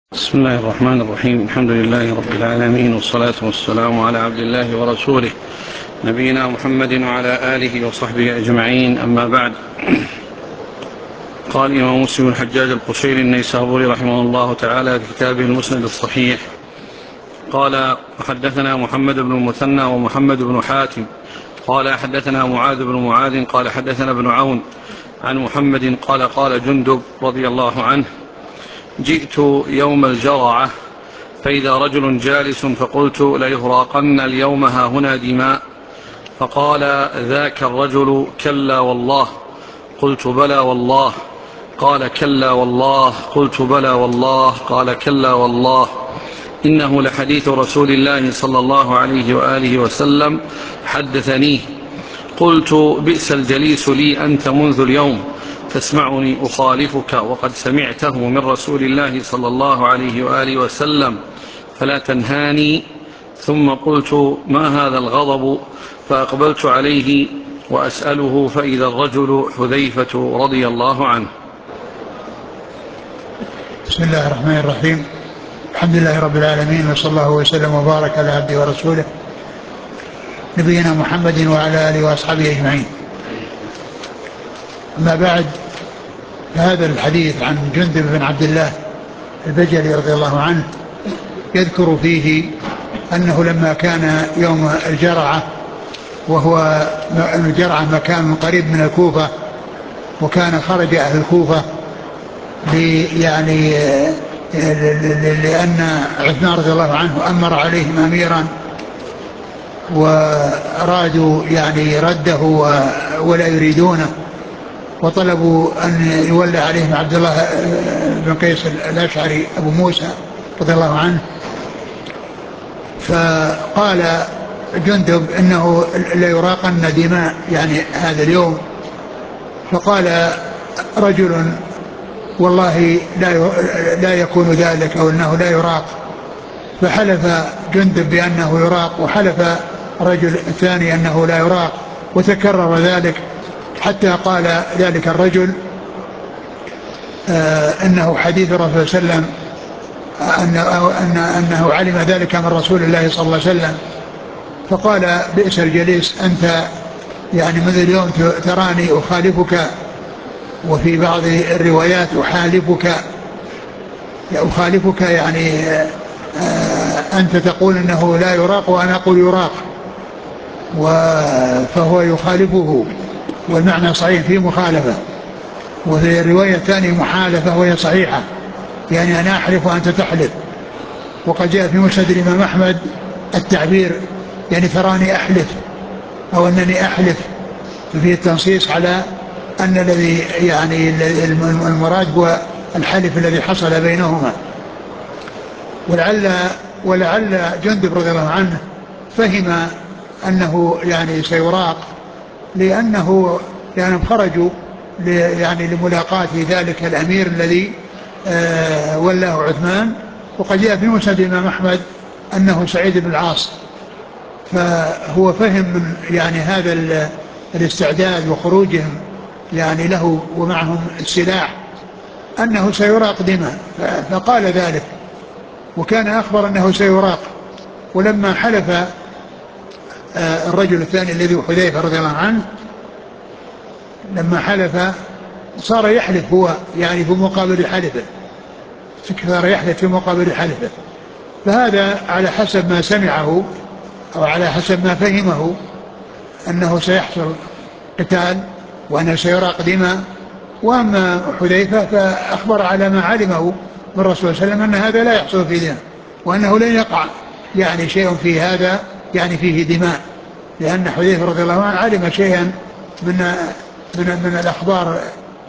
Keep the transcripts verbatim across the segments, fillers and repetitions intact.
بسم الله الرحمن الرحيم. الحمد لله رب العالمين، والصلاة والسلام على عبد الله ورسوله نبينا محمد وعلى آله وصحبه أجمعين، أما بعد. قال الإمام مسلم الحجاج القشيري النيسابوري رحمه الله تعالى في كتابه المسند الصحيح، قال: وحدثنا محمد بن المثنى ومحمد بن حاتم قال حدثنا معاذ بن معاذ قال حدثنا ابن عون عن محمد قال: قال جندب رضي الله عنه: جئت يوم الجرعة فإذا رجل جالس فقلت: ليهراقن اليوم هاهنا دماء. فقال ذاك الرجل: كلا والله. قلت: بلى والله. قال: كلا والله. قلت: بلى والله. قال: كلا والله. إنه لحديث رسول الله صلى الله عليه وآله وسلم حدثنيه. قلت: بئس الجليس لي أنت منذ اليوم، تسمعني أخالفك وقد سمعته من رسول الله صلى الله عليه وآله وسلم، فلا تنهاني. ثم قلت: ما هذا الغضب؟ فأقبلت عليه وأسأله، فإذا الرجل حذيفة رضي الله عنه. بسم الله الرحمن الرحيم. الحمد لله رب العالمين، وصلى الله وسلم وبارك على عبده ورسوله نبينا محمد وعلى آله وأصحابه أجمعين. أما بعد، فهذا الحديث عن جندب بن عبد الله البجلي رضي الله عنه يذكر فيه أنه لما كان يوم الجرعة، وهو الجرعة مكان قريب من الكوفة، وكان خرج أهل الكوفة يعني لأن عثمان رضي الله عنه أمر عليهم أميرا وأرادوا يعني رده ولا يريدونه، وطلبوا أن يولى عليهم عبد الله بن قيس الأشعري أبو موسى رضي الله عنه. فقال جندب إنه ليراقن دماء يعني هذا اليوم. فقال رجل: والله لا لا يكون ذلك، أو أنه لا يراق. فحلف جندب بأنه يراق، وحلف رجل ثاني أنه لا يراق، وتكرر ذلك حتى قال ذلك الرجل آه أنه حديث الرسول صلى الله عليه وسلم، أنه, أنه علم ذلك من رسول الله صلى الله عليه وسلم. فقال: بئس الجليس أنت، يعني منذ اليوم تراني أخالفك، وفي بعض الروايات أحالفك، أخالفك يعني أنت تقول أنه لا يراق وأنا أقول يراق، فهو يخالفه، والمعنى صحيح في مخالفة. وفي الرواية الثانية محالفة وهي صحيحة، يعني أنا أحلف وأنت تحلف. وقد جاء في مسند الإمام أحمد التعبير يعني تراني أحلف أو أنني أحلف، ففيه التنصيص على أن الذي يعني المراد هو الحلف الذي حصل بينهما. ولعل ولعل جندب رضي الله عنه فهم أنه يعني سيراق، لأنه لأنهم خرجوا يعني لملاقاة ذلك الأمير الذي آه ولاه عثمان. وقد جاء في مسند الإمام أحمد أنه سعيد بن العاص، فهو فهم من يعني هذا الاستعداد وخروجهم يعني له ومعهم السلاح أنه سيراق دماء، فقال ذلك، وكان أخبر أنه سيراق. ولما حلف الرجل الثاني الذي هو حذيفة رضي الله عنه، لما حلف صار يحلف هو يعني في مقابل حلفه، صار يحلف في مقابل حلفه. فهذا على حسب ما سمعه أو على حسب ما فهمه أنه سيحصل قتال وأنه سيراق دماء. وأما حذيفة فأخبر على ما علمه من الرسول صلى الله عليه وسلم أن هذا لا يحصل في دماء، وأنه لن يقع يعني شيء في هذا يعني فيه دماء، لأن حذيفة رضي الله عنه علم شيئا من من من الأخبار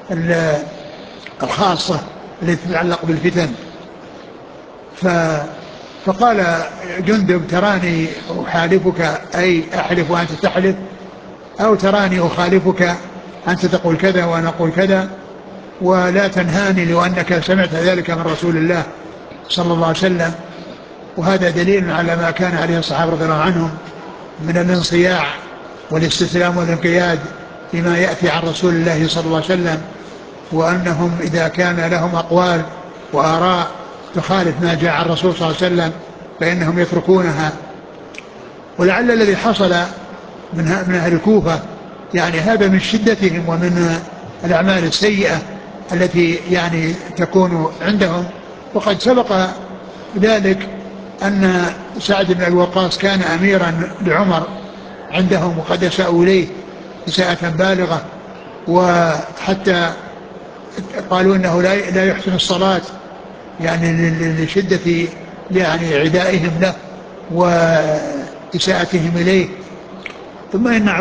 الخاصة التي تتعلق بالفتن. فقال جندب: تراني أحالفك أي أحلف وأنت تحلف، أو تراني أخالفك أنت تقول كذا وأنا أقول كذا، ولا تنهاني لو أنك سمعت ذلك من رسول الله صلى الله عليه وسلم. وهذا دليل على ما كان عليه الصحابة رضي الله عنهم من الانصياع والاستسلام والانقياد لما يأتي عن رسول الله صلى الله عليه وسلم، وأنهم إذا كان لهم أقوال وآراء تخالف ما جاء عن الرسول صلى الله عليه وسلم فإنهم يتركونها. ولعل الذي حصل من من أهل الكوفة يعني هذا من شدتهم ومن الأعمال السيئة التي يعني تكون عندهم. وقد سبق ذلك أن سعد بن الوقاص كان أميرا لعمر عندهم وقد أساءوا إليه إساءة بالغة، وحتى قالوا إنه لا يحسن الصلاة يعني لشدة يعني عدائهم له وإساءتهم إليه. ثم إن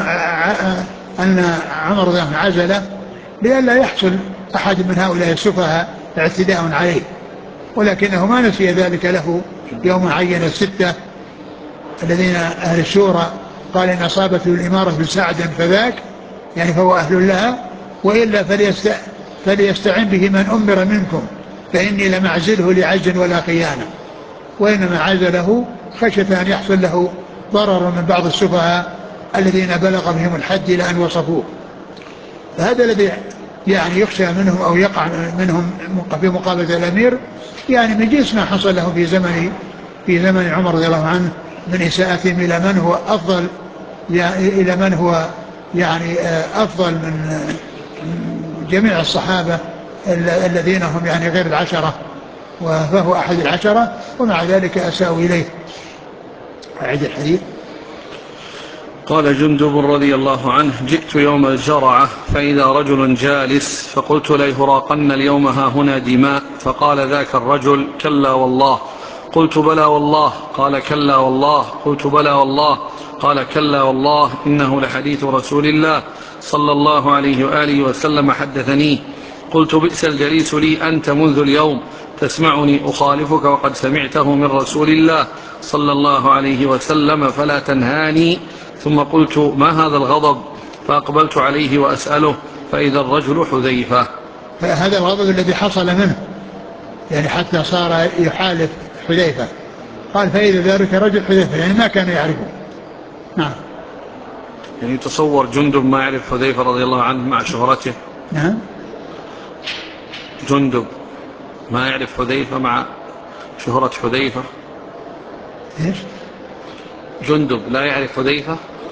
أن عمر رضي الله عنه عزله لئلا يحصل أحد من هؤلاء السفهاء اعتداء عليه، ولكنه ما نسي ذلك له يوم عين الستة الذين أهل الشورى قال إن أصابته الإمارة بسعد فذاك يعني فهو أهل لها، وإلا فليست فليستعن به من أمر منكم فإني لمعزله لعجل ولا خيانة، وإنما عزله خشية أن يحصل له ضرر من بعض السفهاء الذين بلغ بهم الحد إلى أن وصفوه. فهذا الذي يعني يخشى منهم أو يقع منهم في مقابلة الأمير يعني من جنس ما حصل له في زمن في زمن عمر رضي الله عنه من إساءتهم إلى من هو أفضل يعني إلى من هو يعني أفضل من جميع الصحابة الذين هم يعني غير العشرة، وهو أحد العشرة ومع ذلك أساءوا إليه. أعد الحديث. قال جندب رضي الله عنه: جئت يوم الجرعة فإذا رجل جالس فقلت ليهراقن اليوم ها هنا دماء، فقال ذاك الرجل: كلا والله. قلت بلى والله. قال كلا والله. قلت بلى والله. قال كلا والله، إنه لحديث رسول الله صلى الله عليه وآله وسلم حدثنيه. قلت بئس الجليس لي أنت منذ اليوم، تسمعني أخالفك وقد سمعته من رسول الله صلى الله عليه وسلم فلا تنهاني. ثم قلت ما هذا الغضب؟ فأقبلت عليه وأسأله فإذا الرجل حذيفة. هذا الغضب الذي حصل منه يعني حتى صار يحالف حذيفة. قال فإذا ذلك رجل حذيفة يعني ما كان يعرفه. نعم. يعني تصور جندب ما يعرف حذيفة رضي الله عنه مع شهرته. نعم. جندب ما يعرف حذيفة مع شهرة حذيفة. ايش؟ جندب لا يعرف حذيفة.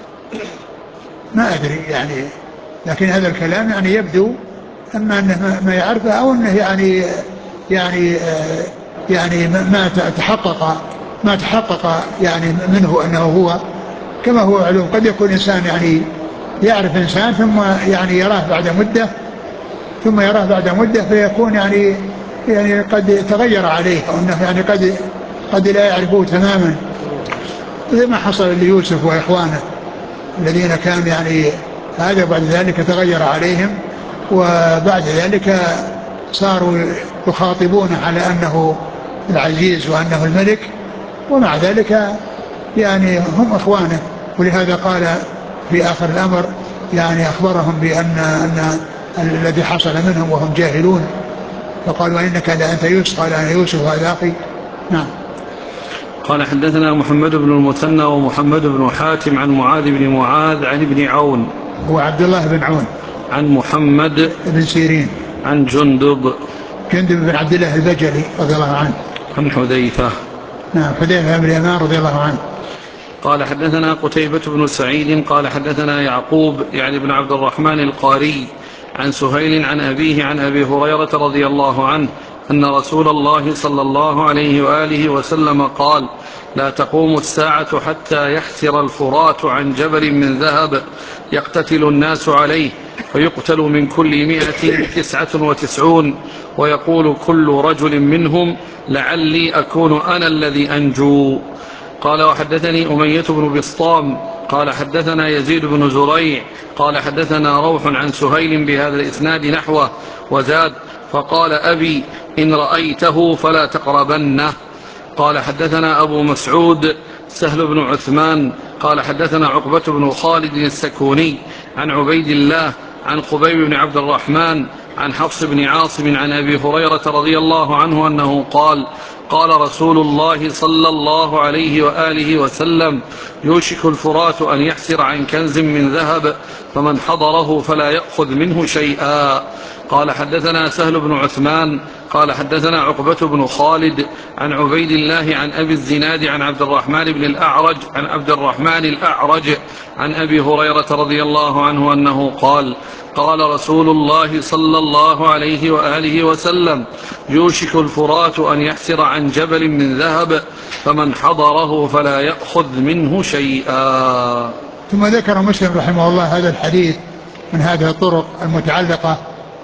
ما أدري يعني، لكن هذا الكلام يعني يبدو أما أنه ما يعرفه أو أنه يعني يعني يعني ما تحقق ما تحقق يعني منه أنه هو كما هو علوم. قد يكون إنسان يعني يعرف إنسان ثم يعني يراه بعد مدة ثم يراه بعد مدة فيكون يعني يعني قد تغير عليه أو أنه يعني قد قد لا يعرفه تماما، زي ما حصل ليوسف وإخوانه الذين كان يعني هذا بعد ذلك تغير عليهم، وبعد ذلك صاروا يخاطبونه على أنه العزيز وأنه الملك، ومع ذلك يعني هم إخوانه. ولهذا قال في آخر الأمر يعني أخبرهم بأن أن الذي حصل منهم وهم جاهلون، فقالوا إنك لأنت يوسف؟ قال أنا يوسف هذا أخي. نعم. قال حدثنا محمد بن المثنى ومحمد بن حاتم عن معاذ بن معاذ عن ابن عون هو عبد الله بن عون عن محمد بن سيرين عن جندب جندب بن عبد الله البجلي رضي الله عنه عن حذيفة. نعم حذيفة بن اليمان رضي الله عنه. قال حدثنا قتيبة بن سعيد قال حدثنا يعقوب يعني بن عبد الرحمن القاري عن سهيل عن أبيه عن أبي هريرة رضي الله عنه أن رسول الله صلى الله عليه وآله وسلم قال: لا تقوم الساعة حتى يحسر الفرات عن جبل من ذهب يقتتل الناس عليه، فيقتل من كل مئة تسعة وتسعون، ويقول كل رجل منهم لعلي أكون أنا الذي أنجو. قال وحدثني أمية بن بسطام قال حدثنا يزيد بن زريع قال حدثنا روح عن سهيل بهذا الإسناد نحوه وزاد: فقال أبي إن رأيته فلا تقربنه. قال حدثنا أبو مسعود سهل بن عثمان قال حدثنا عقبة بن خالد السكوني عن عبيد الله عن خبيب بن عبد الرحمن عن حفص بن عاصم عن أبي هريرة رضي الله عنه أنه قال: قال رسول الله صلى الله عليه وآله وسلم: يوشك الفرات أن يحسر عن كنز من ذهب، فمن حضره فلا يأخذ منه شيئا. قال حدثنا سهل بن عثمان قال حدثنا عقبة بن خالد عن عبيد الله عن أبي الزناد عن عبد الرحمن بن الأعرج عن عبد الرحمن الأعرج عن أبي هريرة رضي الله عنه أنه قال قال رسول الله صلى الله عليه وآله وسلم يوشك الفرات أن يحسر عن جبل من ذهب فمن حضره فلا يأخذ منه شيئا. ثم ذكر مسلم رحمه الله هذا الحديث من هذه الطرق المتعلقة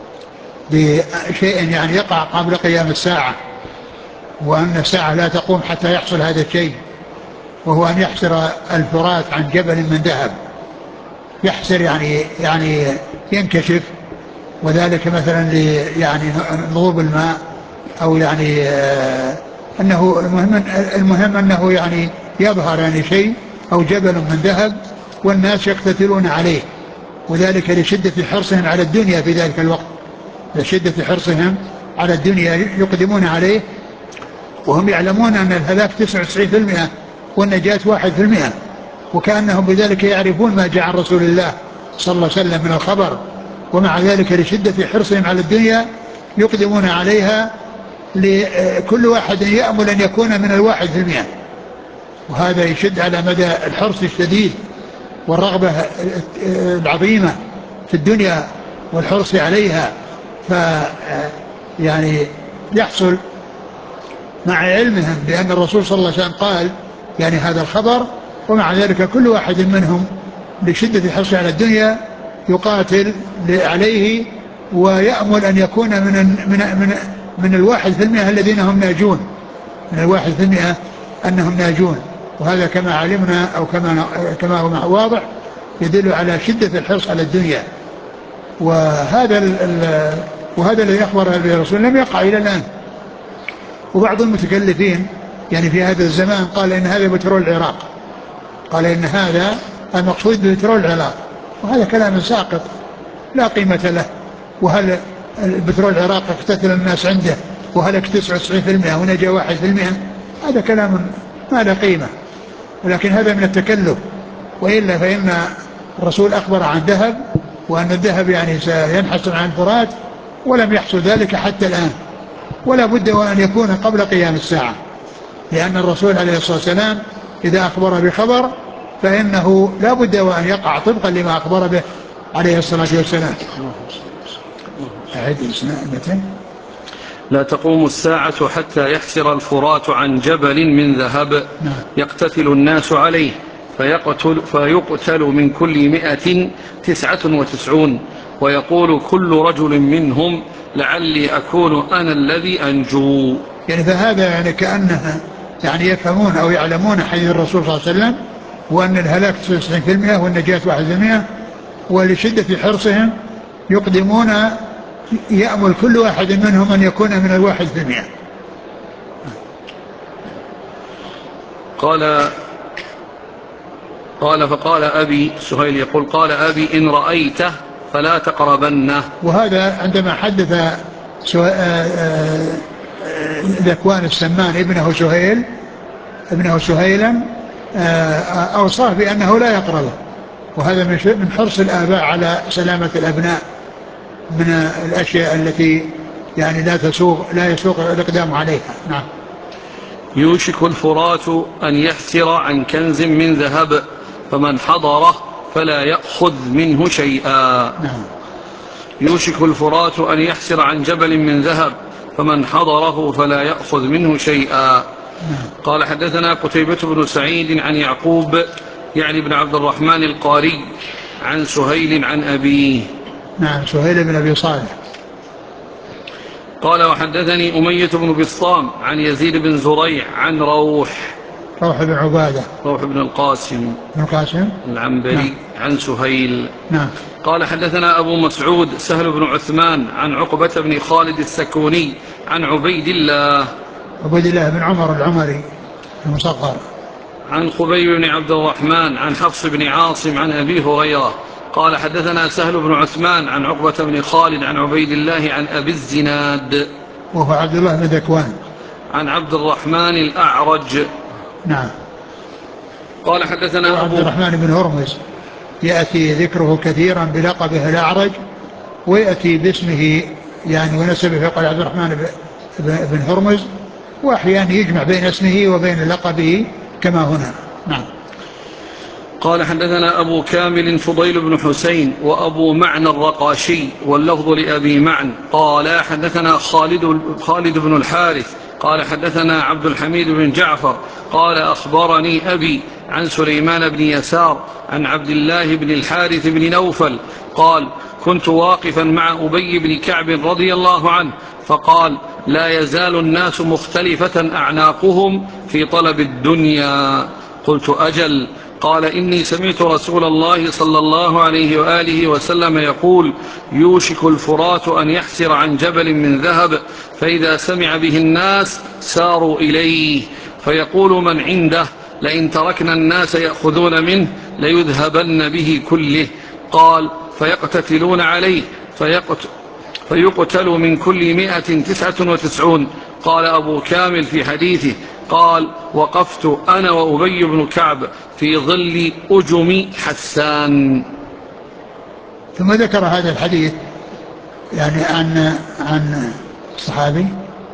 بشيء يعني يقع قبل قيام الساعة، وأن الساعة لا تقوم حتى يحصل هذا الشيء، وهو أن يحسر الفرات عن جبل من ذهب. يحسر يعني يعني ينكشف، وذلك مثلا يعني نضوب الماء، أو يعني آه أنه المهم, المهم أنه يعني يظهر يعني شيء أو جبل من ذهب والناس يقتتلون عليه، وذلك لشدة حرصهم على الدنيا في ذلك الوقت، لشدة حرصهم على الدنيا يقدمون عليه، وهم يعلمون أن الهلاك تسعة وتسعين بالمئة والنجاة واحد بالمئة، وكأنهم بذلك يعرفون ما جاء عن رسول الله صلى الله عليه وسلم من الخبر، ومع ذلك لشدة حرصهم على الدنيا يقدمون عليها، لكل واحد يأمل أن يكون من الواحد في المئة. وهذا يشد على مدى الحرص الشديد والرغبة العظيمة في الدنيا والحرص عليها. ف يعني يحصل مع علمهم بأن الرسول صلى الله عليه وسلم قال يعني هذا الخبر، ومع ذلك كل واحد منهم لشدة الحرص على الدنيا يقاتل عليه ويأمل أن يكون من من من من الواحد في المئة الذين هم ناجون، من الواحد في المئة أنهم ناجون. وهذا كما علمنا أو كما كما هو واضح يدل على شدة الحرص على الدنيا. وهذا ال وهذا الذي أخبر به الرسول لم يقع إلى الآن. وبعض المتكلفين يعني في هذا الزمان قال إن هذا بترول العراق، قال إن هذا المقصود ببترول العراق، وهذا كلام ساقط لا قيمة له. وهل البترول العراق اقتتل الناس عنده وهلك تسعة وتسعين بالمئة ونجا واحد بالمئة؟ هذا كلام ما له قيمة، ولكن هذا من التكلف. وإلا فإن الرسول أخبر عن ذهب، وأن الذهب يعني سينحسر عن الفرات، ولم يحصل ذلك حتى الآن، ولا بد وأن يكون قبل قيام الساعة، لأن الرسول عليه الصلاة والسلام إذا أخبر بخبر فإنه لا بد وأن يقع طبقا لما أخبر به عليه الصلاة والسلام. أعد متى؟ لا تقوم الساعة حتى يحسر الفرات عن جبل من ذهب يقتتل الناس عليه فيقتل, فيقتل من كل مئة تسعة وتسعون، ويقول كل رجل منهم لعلي أكون أنا الذي أنجو. يعني فهذا يعني كأنها يعني يفهمون أو يعلمون حديث الرسول صلى الله عليه وسلم، وأن الهلاك تسعة وتسعين بالمئة والنجاة واحد بالمئة، ولشدة حرصهم يقدمون يأمل كل واحد منهم أن يكون من الواحد في المئة. قال قال فقال أبي سهيل يقول قال أبي إن رأيته فلا تقربنه. وهذا عندما حدث ذكوان السمان ابنه سهيل ابنه سهيلا أوصاه بأنه لا يقربه، وهذا من حرص الآباء على سلامة الأبناء من الأشياء التي يعني لا تسوق لا يسوق الإقدام عليها. نعم. يوشك الفرات أن يحسر عن كنز من ذهب فمن حضره فلا يأخذ منه شيئا. نعم. يوشك الفرات أن يحسر عن جبل من ذهب فمن حضره فلا يأخذ منه شيئا. نعم. قال حدثنا قتيبة بن سعيد عن يعقوب يعني بن عبد الرحمن القاري عن سهيل عن أبيه. نعم. سهيل بن أبي صالح. قال وحدثني أمية بن بسطام عن يزيد بن زريع عن روح روح بن عبادة روح بن القاسم بن القاسم العنبري. نعم. عن سهيل. نعم. قال حدثنا أبو مسعود سهل بن عثمان عن عقبة بن خالد السكوني عن عبيد الله عبيد الله بن عمر العمري المصغر عن خبيب بن عبد الرحمن عن حفص بن عاصم عن أبي هريرة قال حدثنا سهل بن عثمان عن عقبة بن خالد عن عبيد الله عن أبي الزناد وهو عبد الله بن ذكوان عن عبد الرحمن الأعرج. نعم. قال حدثنا عبد الرحمن بن هرمز يأتي ذكره كثيرا بلقبه الأعرج، ويأتي باسمه يعني ونسبه، فقال عبد الرحمن بن هرمز، وأحيانا يجمع بين اسمه وبين لقبه كما هنا. نعم. قال حدثنا أبو كامل فضيل بن حسين وأبو معنى الرقاشي واللفظ لأبي معن قال حدثنا خالد, خالد بن الحارث قال حدثنا عبد الحميد بن جعفر قال أخبرني أبي عن سليمان بن يسار عن عبد الله بن الحارث بن نوفل قال كنت واقفا مع أبي بن كعب رضي الله عنه فقال لا يزال الناس مختلفة أعناقهم في طلب الدنيا. قلت أجل. قال إني سمعت رسول الله صلى الله عليه وآله وسلم يقول يوشك الفرات أن يحسر عن جبل من ذهب فإذا سمع به الناس ساروا إليه فيقول من عنده لئن تركنا الناس يأخذون منه ليذهبن به كله. قال فيقتتلون عليه فيقتل فيقتل من كل مئة تسعة وتسعون. قال أبو كامل في حديثه قال وقفت أنا وأبي بن كعب في ظل أجم حسان. ثم ذكر هذا الحديث يعني عن عن الصحابي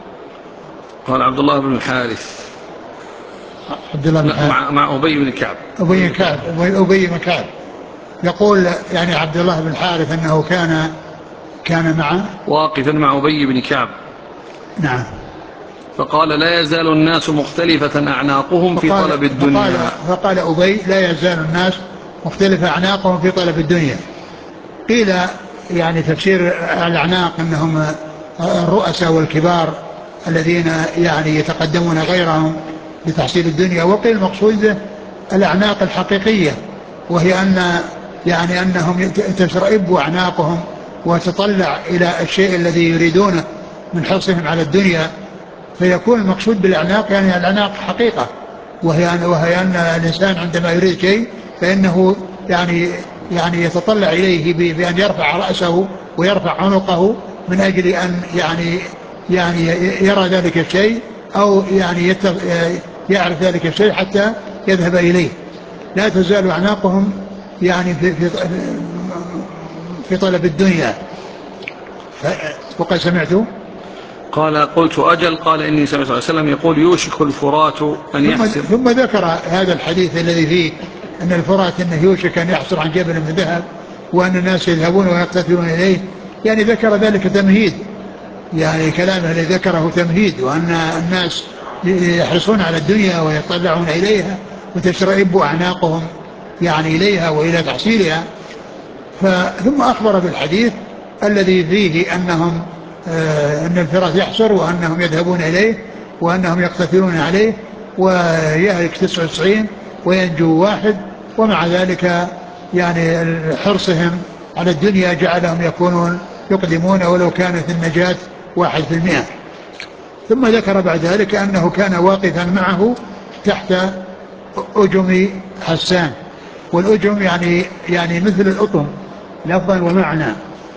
قال عبد الله بن الحارث عبد الله بن الحارث مع, مع أبي بن كعب أبي بن كعب أبي بن كعب يقول يعني عبد الله بن الحارث أنه كان كان مع واقفا مع أبي بن كعب. نعم. فقال لا يزال الناس مختلفة أعناقهم في طلب الدنيا. فقال, فقال أبي لا يزال الناس مختلفة أعناقهم في طلب الدنيا. قيل يعني تفسير الأعناق أنهم الرؤساء والكبار الذين يعني يتقدمون غيرهم لتحصيل الدنيا، وقيل المقصود الأعناق الحقيقية، وهي أن يعني أنهم تشرئب أعناقهم وتطلع إلى الشيء الذي يريدونه من حرصهم على الدنيا، فيكون المقصود بالأعناق يعني الأعناق حقيقة، وهي وهي أن الإنسان عندما يريد شيء فإنه يعني يعني يتطلع إليه بأن يرفع رأسه ويرفع عنقه من أجل أن يعني يعني يرى ذلك الشيء أو يعني يعرف ذلك الشيء حتى يذهب إليه. لا تزال أعناقهم يعني في في في طلب الدنيا. وقد سمعته قال قلت أجل. قال إني سمعت صلى الله عليه وسلم يقول يوشك الفرات أن يحسر. ثم ذكر هذا الحديث الذي فيه أن الفرات أنه يوشك أن يحسر عن جبل من ذهب وأن الناس يذهبون ويقتتلون إليه، يعني ذكر ذلك تمهيد، يعني كلامه الذي ذكره تمهيد، وأن الناس يحرصون على الدنيا ويطلعون إليها وتشرئب أعناقهم يعني إليها وإلى تحصيلها. ثم أخبر بالحديث الذي فيه أنهم آه أن الفرات يحصر وأنهم يذهبون إليه وأنهم يقتتلون عليه ويهلك تسعة وتسعين وينجو واحد، ومع ذلك يعني حرصهم على الدنيا جعلهم يكونون يقدمون ولو كانت النجاة واحد في المئة. ثم ذكر بعد ذلك أنه كان واقفا معه تحت أجم حسان، والأجم يعني يعني مثل الأطم لفظا ومعنى،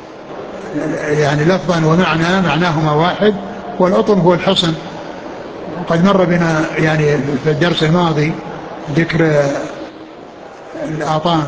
يعني لفظا ومعنى معناهما واحد، والأطم هو الحصن. وقد مر بنا يعني في الدرس الماضي ذكر الأطام.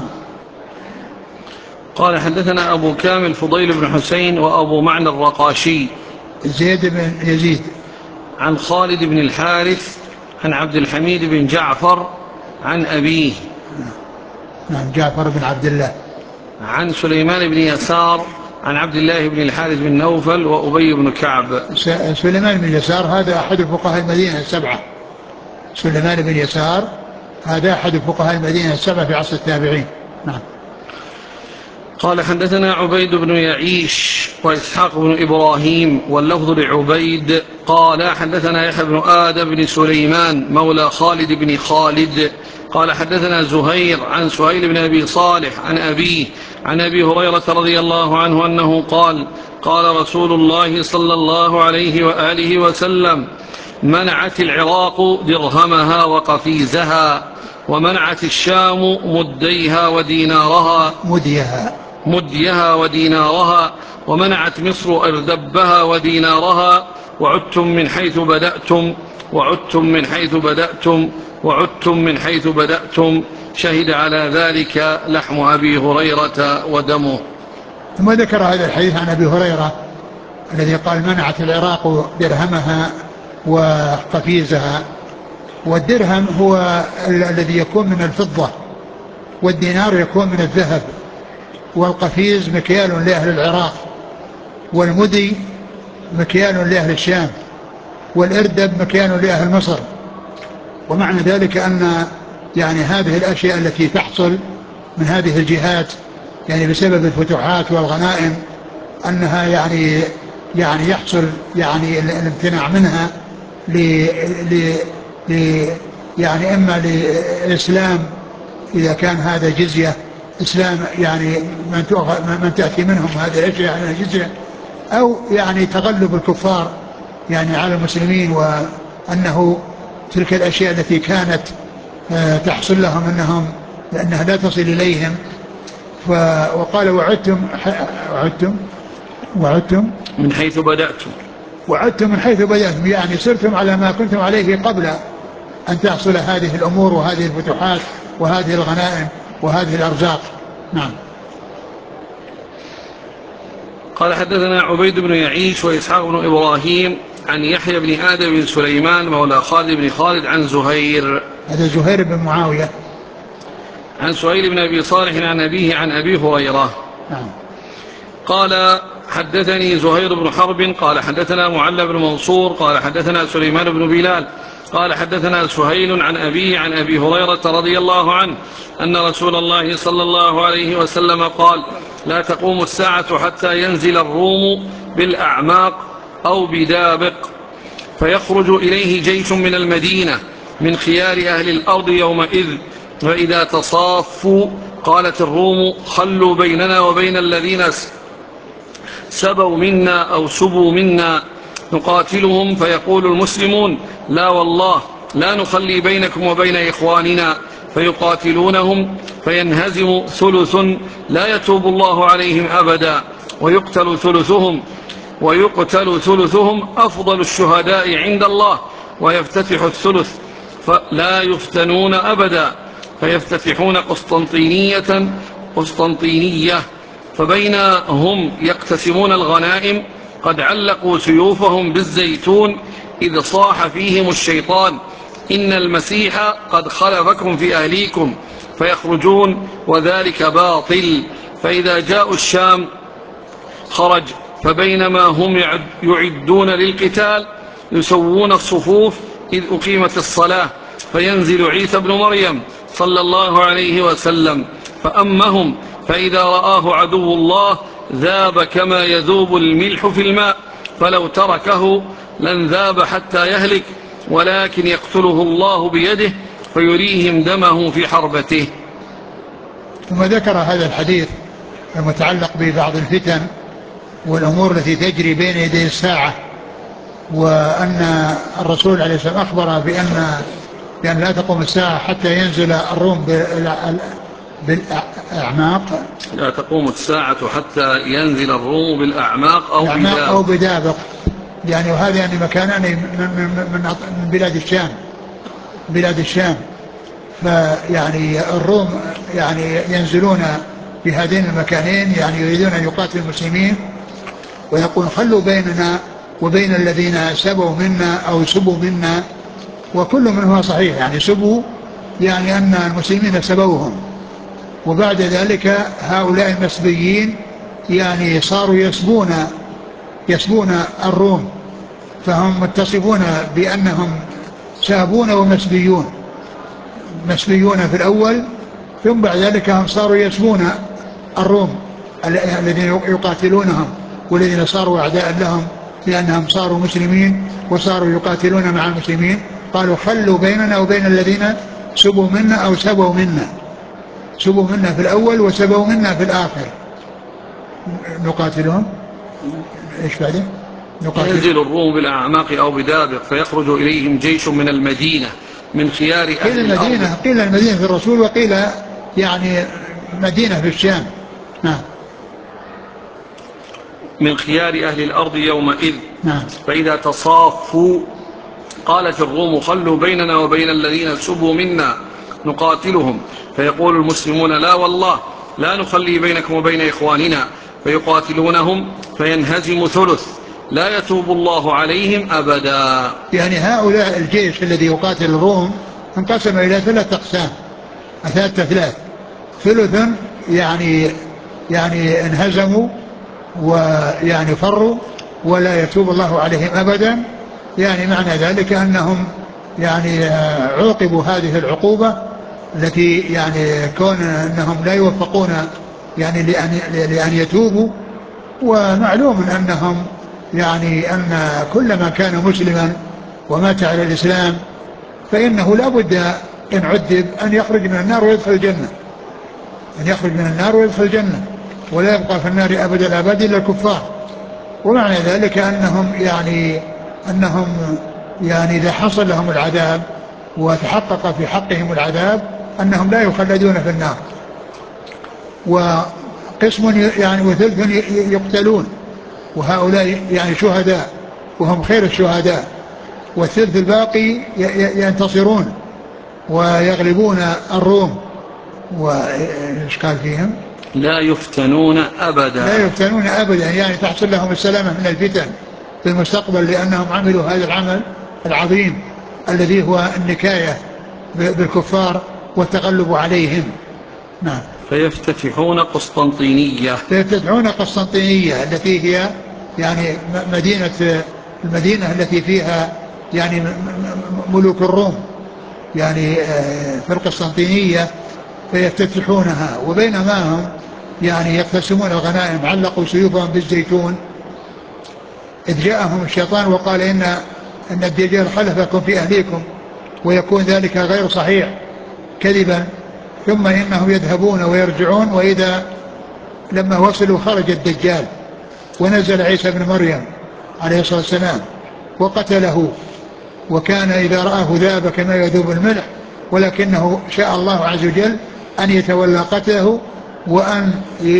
قال حدثنا أبو كامل فضيل بن حسين وأبو معنى الرقاشي زيد بن يزيد عن خالد بن الحارث عن عبد الحميد بن جعفر عن أبيه نعم جعفر بن عبد الله عن سليمان بن يسار عن عبد الله بن الحارث بن نوفل وأبي بن كعب. سليمان بن يسار هذا أحد فقهاء المدينة السبعة، سليمان بن يسار هذا أحد فقهاء المدينة السبعة في عصر التابعين. نعم. قال حدثنا عبيد بن يعيش وإسحاق بن إبراهيم واللفظ لعبيد قال حدثنا يحيى بن آدم بن سليمان مولى خالد بن خالد قال حدثنا زهير عن سهيل بن أبي صالح عن أبيه عن أبي هريرة رضي الله عنه أنه قال قال رسول الله صلى الله عليه وآله وسلم منعت العراق درهمها وقفيزها ومنعت الشام مديها ودينارها مديها مديها ودينارها ومنعت مصر أردبها ودينارها وعدتم من حيث بدأتم وعدتم من حيث بدأتم وعدتم من حيث بدأتم شهد على ذلك لحم أبي هريرة ودمه. ثم ذكر هذا الحديث عن أبي هريرة الذي قال منعت العراق درهمها وقفيزها. والدرهم هو الذي يكون من الفضة، والدينار يكون من الذهب، والقفيز مكيال لأهل العراق، والمدي مكيال لأهل الشام، والإردب مكيال لأهل مصر. ومعنى ذلك أن يعني هذه الأشياء التي تحصل من هذه الجهات يعني بسبب الفتوحات والغنائم أنها يعني يعني يحصل يعني الامتناع منها ل ل ل يعني إما لإسلام إذا كان هذا جزية، إسلام يعني من, من تأتي منهم هذه الأشياء يعني جزية، أو يعني تغلب الكفار يعني على المسلمين، وأنه تلك الأشياء التي كانت تحصل لهم أنهم لأنها لا تصل إليهم. وقال وعدتم وعدتم وعدتم من حيث بدأتم وعدتم من حيث بدأتم، يعني صرتم على ما كنتم عليه قبل أن تحصل هذه الأمور وهذه الفتوحات وهذه الغنائم وهذه الأرزاق. نعم. قال حدثنا عبيد بن يعيش وإسحاق بن إبراهيم عن يحيى بن آدم بن سليمان مولى خالد بن خالد عن زهير، هذا زهير بن معاوية، عن سهيل بن أبي صالح عن أبيه عن أبي هريرة. نعم. قال حدثني زهير بن حرب قال حدثنا معل بن منصور قال حدثنا سليمان بن بلال قال حدثنا سهيل عن أبيه عن أبي هريرة رضي الله عنه أن رسول الله صلى الله عليه وسلم قال لا تقوم الساعة حتى ينزل الروم بالأعماق أو بدابق فيخرج إليه جيش من المدينة من خيار أهل الأرض يومئذ، فإذا تصافوا قالت الروم خلوا بيننا وبين الذين سبوا منا أو سبوا منا نقاتلهم، فيقول المسلمون لا والله لا نخلي بينكم وبين إخواننا، فيقاتلونهم فينهزم ثلث لا يتوب الله عليهم أبدا، ويقتل ثلثهم ويقتل ثلثهم أفضل الشهداء عند الله، ويفتتح الثلث فلا يفتنون أبدا، فيفتتحون قسطنطينية قسطنطينية فبين هم يقتسمون الغنائم قد علقوا سيوفهم بالزيتون إذ صاح فيهم الشيطان إن المسيح قد خلفكم في أهليكم، فيخرجون وذلك باطل، فإذا جاءوا الشام خرج، فبينما هم يعدون للقتال يسوون الصفوف إذ أقيمت الصلاة، فينزل عيسى بن مريم صلى الله عليه وسلم فأمهم، فإذا رآه عدو الله ذاب كما يذوب الملح في الماء، فلو تركه لانذاب حتى يهلك، ولكن يقتله الله بيده فيريهم دمه في حربته. ثم ذكر هذا الحديث المتعلق ببعض الفتن والأمور التي تجري بين يدي الساعة، وأن الرسول عليه السلام أخبر بأن بأن لا تقوم الساعة حتى ينزل الروم بالأعماق، لا تقوم الساعة حتى ينزل الروم بالأعماق أو بدابق, أو بدابق يعني، وهذا يعني مكانان من من بلاد الشام بلاد الشام فيعني الروم يعني ينزلون بهذين المكانين، يعني يريدون أن يقاتلوا المسلمين ويقول خلوا بيننا وبين الذين سبوا منا أو سبوا منا، وكل منهما صحيح، يعني سبوا يعني أن المسلمين سبوهم، وبعد ذلك هؤلاء المسبيين يعني صاروا يسبون يسبون الروم، فهم متصفون بأنهم سابون ومسبيون، مسبيون في الأول، ثم بعد ذلك هم صاروا يسبون الروم الذين يقاتلونهم والذين صاروا أعداء لهم لأنهم صاروا مسلمين وصاروا يقاتلون مع المسلمين. قالوا خلوا بيننا وبين الذين سبوا منا أو سبوا منا، سبوا منا في الأول وسبوا منا في الآخر، نقاتلهم. إيش بعده؟ ينزل الروم بالأعماق أو بدابق فيخرج إليهم جيش من المدينة من خيار أهل قيل المدينة الأرض. قيل المدينة في الرسول، وقيل يعني مدينة في الشام. نعم. من خيار أهل الأرض يومئذ. نعم. فإذا تصافوا قالت الروم خلوا بيننا وبين الذين سبوا منا نقاتلهم، فيقول المسلمون لا والله لا نخلي بينكم وبين إخواننا، فيقاتلونهم فينهزم ثلث لا يتوب الله عليهم أبدا. يعني هؤلاء الجيش الذي يقاتل الروم انقسم إلى ثلاث أقسام، ثلاث ثلاث ثلث يعني يعني انهزموا ويعني فروا ولا يتوب الله عليهم أبدا، يعني معنى ذلك أنهم يعني عوقبوا هذه العقوبة التي يعني كون أنهم لا يوفقون يعني لأن, لأن يتوبوا. ومعلوم أنهم يعني أن كل ما كان مسلما ومات على الإسلام فإنه لا بد إن عذب أن يخرج من النار ويدخل الجنة، أن يخرج من النار ويدخل الجنة، ولا يبقى في النار أبد الأبد إلا الكفار. ومعنى ذلك أنهم يعني أنهم يعني إذا حصل لهم العذاب وتحقق في حقهم العذاب أنهم لا يخلدون في النار. وقسم يعني وثلث يقتلون، وهؤلاء يعني شهداء وهم خير الشهداء، والثلث الباقي ينتصرون ويغلبون الروم. وإيش قال فيهم؟ لا يفتنون أبدا. لا يفتنون أبدا، يعني تحصل لهم السلامة من الفتن في المستقبل، لأنهم عملوا هذا العمل العظيم الذي هو النكاية بالكفار والتغلب عليهم. نعم. فيفتتحون قسطنطينية. فيفتتحون قسطنطينية التي هي يعني مدينة المدينة التي فيها يعني ملوك الروم، يعني في القسطنطينية فيفتتحونها. وبينما هم يعني يقتسمون الغنائم علقوا سيوفهم بالزيتون إذ جاءهم الشيطان وقال إن أن الدجال خلفكم في أهليكم، ويكون ذلك غير صحيح كذبا، ثم إنهم يذهبون ويرجعون، وإذا لما وصلوا خرج الدجال ونزل عيسى بن مريم عليه الصلاة والسلام وقتله، وكان إذا رآه ذاب كما يذوب الملح، ولكنه شاء الله عز وجل أن يتولى قتله وأن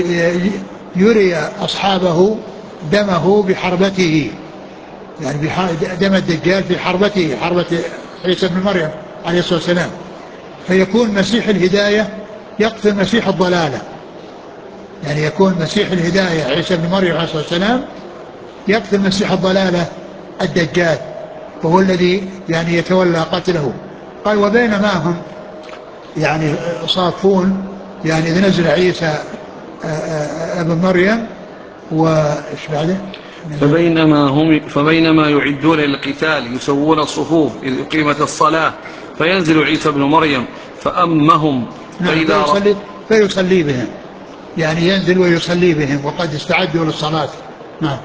يري أصحابه دمه بحربته، يعني دم الدجال في حربته، حربة عيسى بن مريم عليه الصلاة والسلام، فيكون مسيح الهداية يقتل مسيح الضلالة. يعني يكون مسيح الهداية عيسى بن مريم عليه الصلاة والسلام يقتل مسيح الضلالة الدجال، وهو الذي يعني يتولى قتله. قال وبينما هم يعني صافون، يعني إذا نزل عيسى ابن مريم وإيش بعده فبينما هم فبينما يعدون للقتال يسوون الصفوف إذ أقيمت الصلاة فينزل عيسى ابن مريم فأمهم. نعم فيصلي, فيصلي بهم، يعني ينزل ويصلي بهم وقد استعدوا للصلاة. نعم.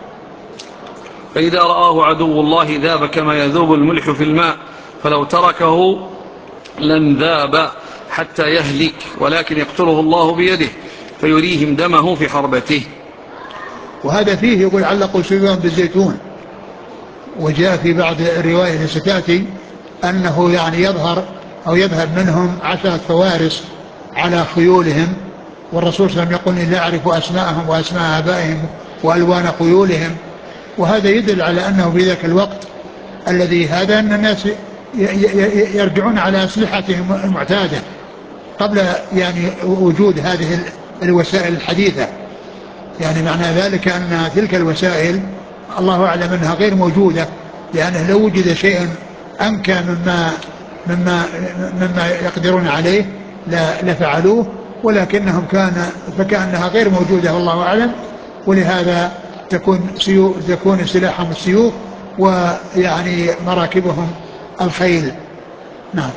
فإذا رآه عدو الله ذاب كما يذوب الملح في الماء فلو تركه لن ذاب حتى يهلك، ولكن يقتله الله بيده فيريهم دمه في حربته. وهذا فيه يقول علقوا سيوفهم بالزيتون. وجاء في بعض الرواية ستاتي أنه يعني يظهر أو يذهب منهم عشرة فوارس على خيولهم، والرسول صلى الله عليه وسلم يقول إن لا أعرف أسماءهم وأسماء آبائهم وألوان خيولهم. وهذا يدل على أنه في ذاك الوقت الذي هذا أن الناس يرجعون على أسلحتهم المعتادة قبل يعني وجود هذه الوسائل الحديثة. يعني معنى ذلك أن تلك الوسائل الله أعلم أنها غير موجودة، لأنه لو وجد شيء أنكى مما مما مما يقدرون عليه لفعلوه، ولكنهم كان فكأنها غير موجودة والله أعلم. ولهذا تكون سيوف تكون سلاحهم السيوف ويعني مراكبهم الخيل. نعم.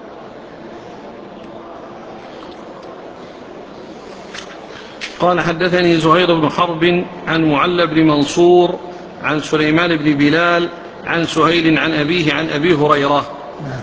قال حدثني زهير بن حرب عن معل بن منصور عن سليمان بن بلال عن سهيل عن أبيه عن أبي هريرة. نعم.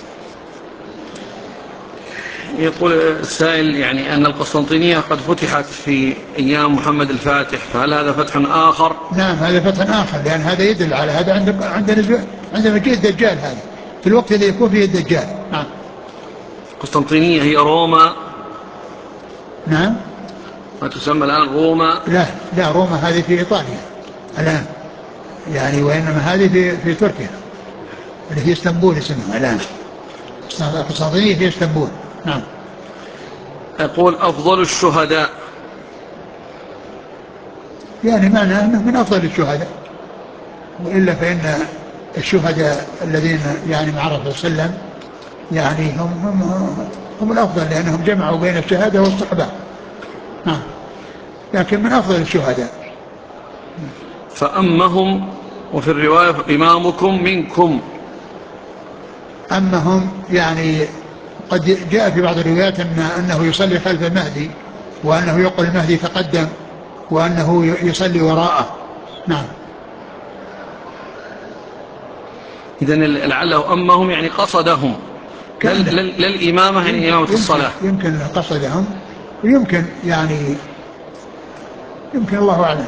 يقول السائل يعني أن القسطنطينية قد فتحت في أيام محمد الفاتح، فهل هذا فتح آخر؟ نعم هذا فتح آخر، لأن هذا يدل على هذا عند عند عند مجيء الدجال، هذا في الوقت اللي يكون فيه الدجال. نعم. القسطنطينية هي روما. نعم. ما تسمى الآن روما؟ لا لا روما هذه في إيطاليا الآن، يعني وإنما هذه في, في تركيا اللي في اسطنبول اسمها الآن، القسطنطينية في اسطنبول. نعم. يقول أفضل الشهداء، يعني معنى أنه من أفضل الشهداء، وإلا فإن الشهداء الذين يعني مع الرسول صلى الله عليه وسلم يعني هم, هم, هم الأفضل، لأنهم جمعوا بين الشهادة والصحبة. نعم، لكن من أفضل الشهداء. فأمهم، وفي الرواية إمامكم منكم. أمهم يعني قد جاء في بعض الروايات أن أنه يصلي خلف المهدي، وأنه يقول المهدي تقدم، وأنه يصلي وراءه. نعم. إذن لعله أمهم يعني قصدهم، لا الإمامة يعني إمامة الصلاة. يمكن قصدهم، ويمكن يعني يمكن الله أعلم.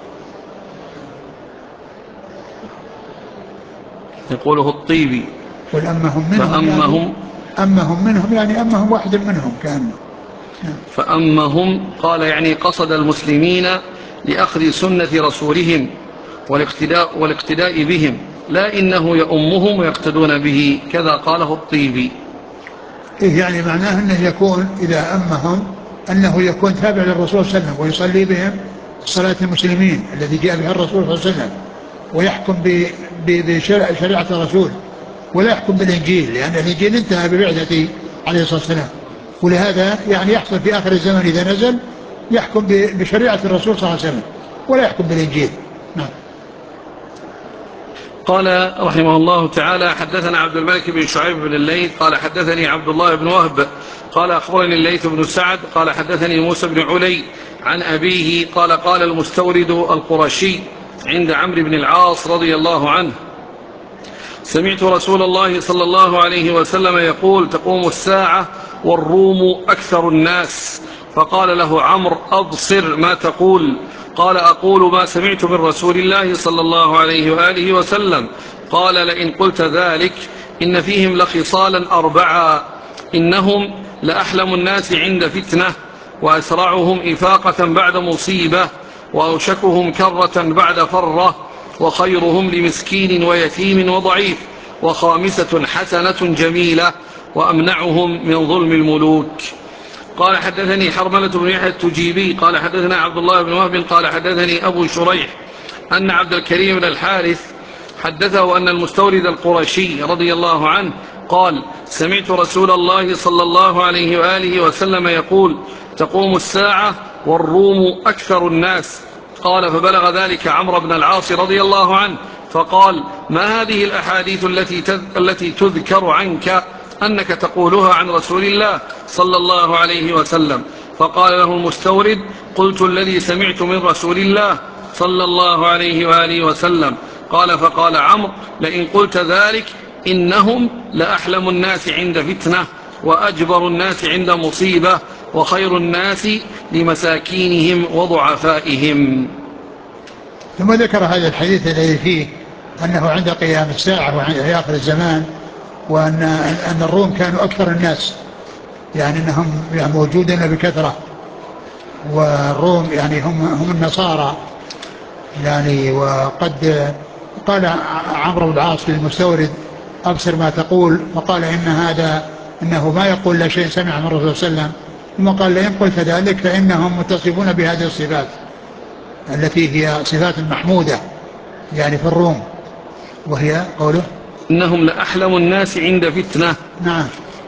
يقوله الطيبي والأمهم منهم فأمهم يعني أمهم منهم يعني أمهم واحد منهم كان. فأمهم قال يعني قصد المسلمين لأخذ سنة رسولهم والاقتداء, والاقتداء بهم، لا إنه يأمهم ويقتدون به، كذا قاله الطيبي. إيه يعني معناه أنه يكون إذا أمهم أنه يكون تابع للرسول صلى الله عليه وسلم ويصلي بهم صلاة المسلمين الذي جاء بها الرسول صلى الله عليه وسلم، ويحكم بشريعة الرسول ولا يحكم بالإنجيل، لأن الإنجيل انتهى ببعثته عليه الصلاة والسلام. ولهذا يعني يحصل في آخر الزمن إذا نزل يحكم بشريعة الرسول صلى الله عليه وسلم ولا يحكم بالإنجيل. نعم. قال رحمه الله تعالى: حدثنا عبد الملك بن شعيب بن الليث قال حدثني عبد الله بن وهب قال أخبرني الليث بن سعد قال حدثني موسى بن علي عن أبيه قال قال المستورد القرشي عند عمرو بن العاص رضي الله عنه: سمعت رسول الله صلى الله عليه وسلم يقول: تقوم الساعة والروم أكثر الناس. فقال له عمرو: أبصر ما تقول. قال: أقول ما سمعت من رسول الله صلى الله عليه وآله وسلم. قال: لئن قلت ذلك إن فيهم لخصالا أربعا: إنهم لأحلم الناس عند فتنة، وأسرعهم إفاقة بعد مصيبة، وأوشكهم كرة بعد فرة، وخيرهم لمسكين ويتيم وضعيف، وخامسة حسنة جميلة، وأمنعهم من ظلم الملوك. قال حدثني حرملة بن يحيى التجيبي قال حدثنا عبد الله بن وهب قال حدثني أبو شريح أن عبد الكريم بن الحارث حدثه أن المستورد القرشي رضي الله عنه قال: سمعت رسول الله صلى الله عليه وآله وسلم يقول: تقوم الساعة والروم أكثر الناس. قال: فبلغ ذلك عمرو بن العاص رضي الله عنه فقال: ما هذه الأحاديث التي التي تذكر عنك أنك تقولها عن رسول الله صلى الله عليه وسلم؟ فقال له المستورد: قلت الذي سمعت من رسول الله صلى الله عليه وآله وسلم. قال: فقال عمرو: لئن قلت ذلك إنهم لأحلم الناس عند فتنة، وأجبر الناس عند مصيبة، وخير الناس لمساكينهم وضعفائهم. ثم ذكر هذا الحديث الذي فيه أنه عند قيام الساعة وعند آخر الزمان، وأن أن الروم كانوا أكثر الناس، يعني أنهم يعني موجودين بكثرة، والروم يعني هم هم النصارى يعني. وقد قال عمرو بن العاص للمستورد: أبصر ما تقول. فقال: إن هذا إنه ما يقول لا شيء سمع من الرسول صلى الله عليه وسلم. ثم قال: لئن قلت ذلك فإنهم متصفون بهذه الصفات التي هي صفات محمودة يعني في الروم، وهي قوله: إنهم لأحلم الناس عند فتنة. نعم.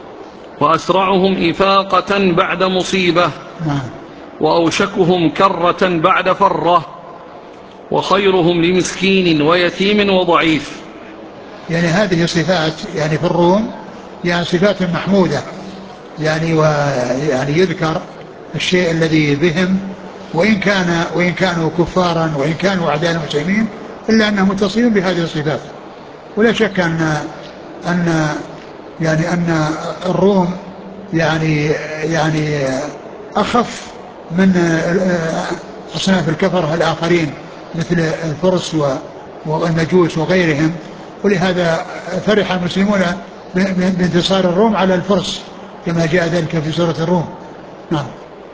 وأسرعهم إفاقة بعد مصيبة. نعم. وأوشكهم كرة بعد فرة، وخيرهم لمسكين ويتيم وضعيف. يعني هذه صفات يعني في الروم يعني صفات محمودة يعني، ويعني يذكر الشيء الذي بهم، وإن كان وإن كانوا كفارا وإن كانوا أعداء المسلمين، إلا أنهم متصلين بهذه الصفات. ولا شك أن أن يعني أن الروم يعني يعني أخف من أصناف الكفرة الآخرين مثل الفرس والمجوس وغيرهم، ولهذا فرح المسلمون بانتصار الروم على الفرس كما جاء ذلك في سورة الروم. نعم.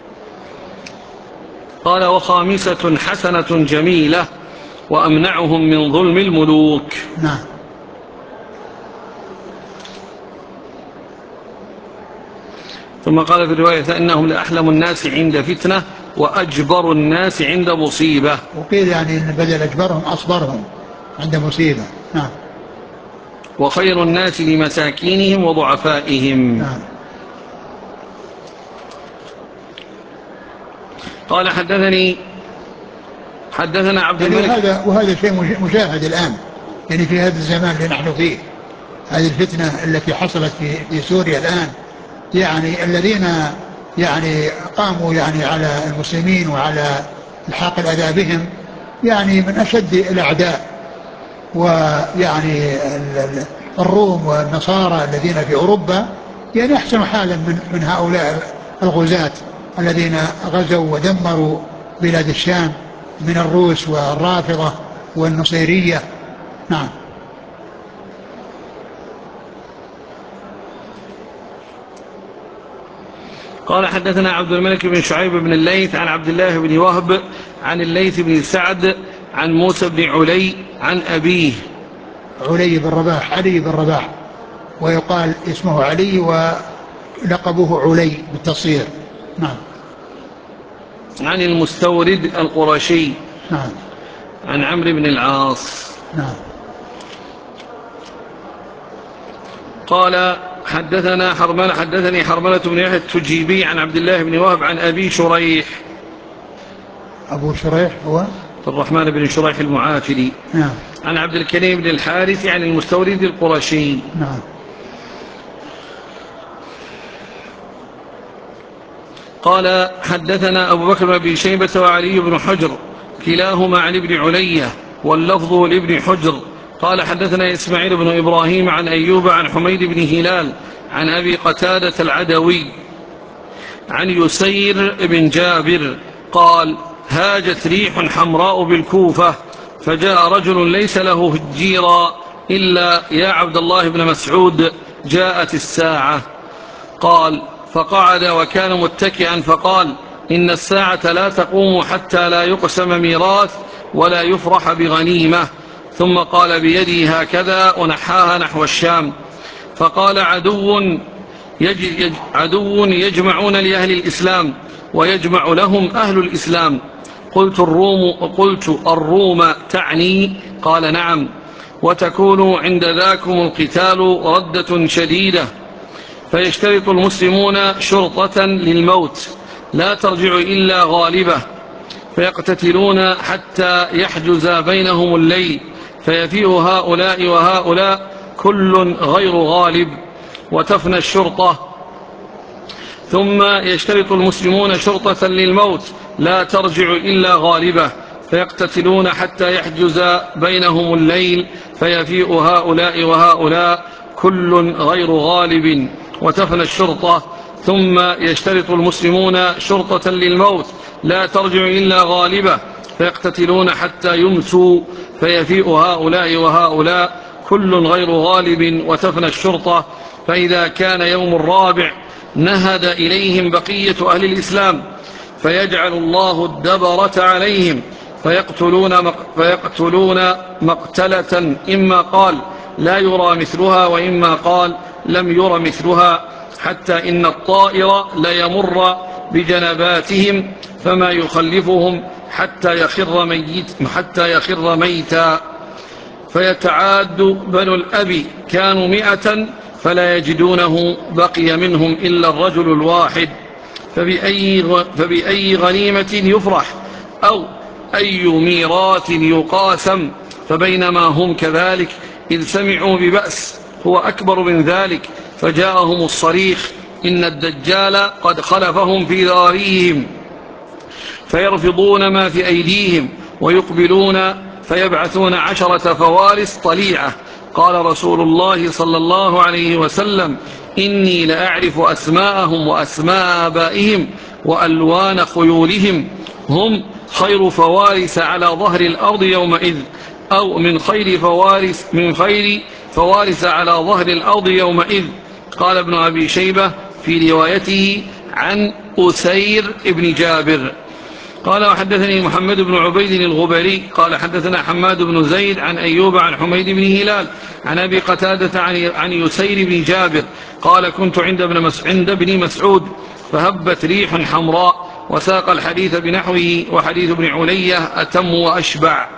قال: وخامسة حسنة جميلة، وأمنعهم من ظلم الملوك. نعم. ثم قال في الرواية: إنهم لأحلم الناس عند فتنة، وأجبر الناس عند مصيبة. وقيل يعني إن بدل أجبرهم أصبرهم، عند مصيبة. نعم. وخير الناس لمساكينهم وضعفائهم. نعم. قال حدثني حدثنا عبد يعني الملك. وهذا, وهذا شيء مشاهد الآن يعني في هذا الزمان اللي نحن فيه، هذه الفتنة التي حصلت في, في سوريا الآن، يعني الذين يعني قاموا يعني على المسلمين وعلى الحاق الأذى بهم يعني من أشد الأعداء، ويعني الروم والنصارى الذين في أوروبا يعني أحسن حالا من, من هؤلاء الغزاة الذين غزوا ودمروا بلاد الشام من الروس والرافضة والنصيرية. نعم. قال حدثنا عبد الملك بن شعيب بن الليث عن عبد الله بن وهب عن الليث بن سعد عن موسى بن علي عن أبيه. علي بن رباح، علي بن رباح، ويقال اسمه علي ولقبه علي بالتصير. نعم. عن المستورد القرشي. نعم. عن عمرو بن العاص. نعم. قال حدثنا حرملة حدثني حرملة بن يحيى التجيبي عن عبد الله بن وهب عن أبي شريح. أبو شريح هو عبد الرحمن بن شريح المعافري. نعم. عن عبد الكريم بن الحارث عن المستورد القرشي. نعم. قال حدثنا أبو بكر بن أبي شيبة وعلي بن حجر كلاهما عن ابن علية واللفظ لابن حجر. قال حدثنا إسماعيل بن إبراهيم عن أيوب عن حميد بن هلال عن أبي قتادة العدوي عن يسير بن جابر قال هاجت ريح حمراء بالكوفة فجاء رجل ليس له هجيرا إلا يا عبد الله بن مسعود جاءت الساعة. قال فقعد وكان متكئا فقال إن الساعة لا تقوم حتى لا يقسم ميراث ولا يفرح بغنيمة. ثم قال بيدي هكذا ونحاها نحو الشام فقال عدو, يج يج عدو يجمعون لأهل الإسلام ويجمع لهم أهل الإسلام. قلت الروم, قلت الروم تعني؟ قال نعم. وتكون عند ذاكم القتال ردة شديدة فيشترط المسلمون شرطة للموت لا ترجع إلا غالبة فيقتتلون حتى يحجز بينهم الليل فيفيء هؤلاء وهؤلاء كل غير غالب وتفنى الشرطة. ثم يشترط المسلمون شرطة للموت لا ترجع إلا غالبة فيقتتلون حتى يحجز بينهم الليل فيفيء هؤلاء وهؤلاء كل غير غالب وتفنى الشرطة. ثم يشترط المسلمون شرطة للموت لا ترجع إلا غالبة فيقتتلون حتى يمسوا فيفيء هؤلاء وهؤلاء كل غير غالب وتفنى الشرطة. فإذا كان يوم الرابع نهد إليهم بقية أهل الإسلام فيجعل الله الدبرة عليهم فيقتلون, مق فيقتلون مقتلة إما قال لا يرى مثلها وإما قال لم ير مثلها حتى إن الطائر ليمر بجنباتهم فما يخلفهم حتى يخر, ميت حتى يخر ميتا فيتعاد بنو الأب كانوا مئة فلا يجدونه بقي منهم إلا الرجل الواحد فبأي, فبأي غنيمة يفرح أو أي ميراث يقاسم. فبينما هم كذلك إذ سمعوا ببأس هو أكبر من ذلك فجاءهم الصريخ إن الدجال قد خلفهم في ذراريهم فيرفضون ما في أيديهم ويقبلون فيبعثون عشرة فوارس طليعة. قال رسول الله صلى الله عليه وسلم إني لأعرف أسماءهم وأسماء آبائهم وألوان خيولهم هم خير فوارس على ظهر الأرض يومئذ أو من خير فوارس, من خير فوارس على ظهر الأرض يومئذ. قال ابن أبي شيبة في روايته عن أسير ابن جابر. قال وحدثني محمد بن عبيد الغبري قال حدثنا حماد بن زيد عن أيوب عن حميد بن هلال عن أبي قتادة عن يسير بن جابر قال كنت عند ابن, مس عند ابن مسعود فهبت ريح حمراء وساق الحديث بنحوه وحديث ابن علية أتم وأشبع.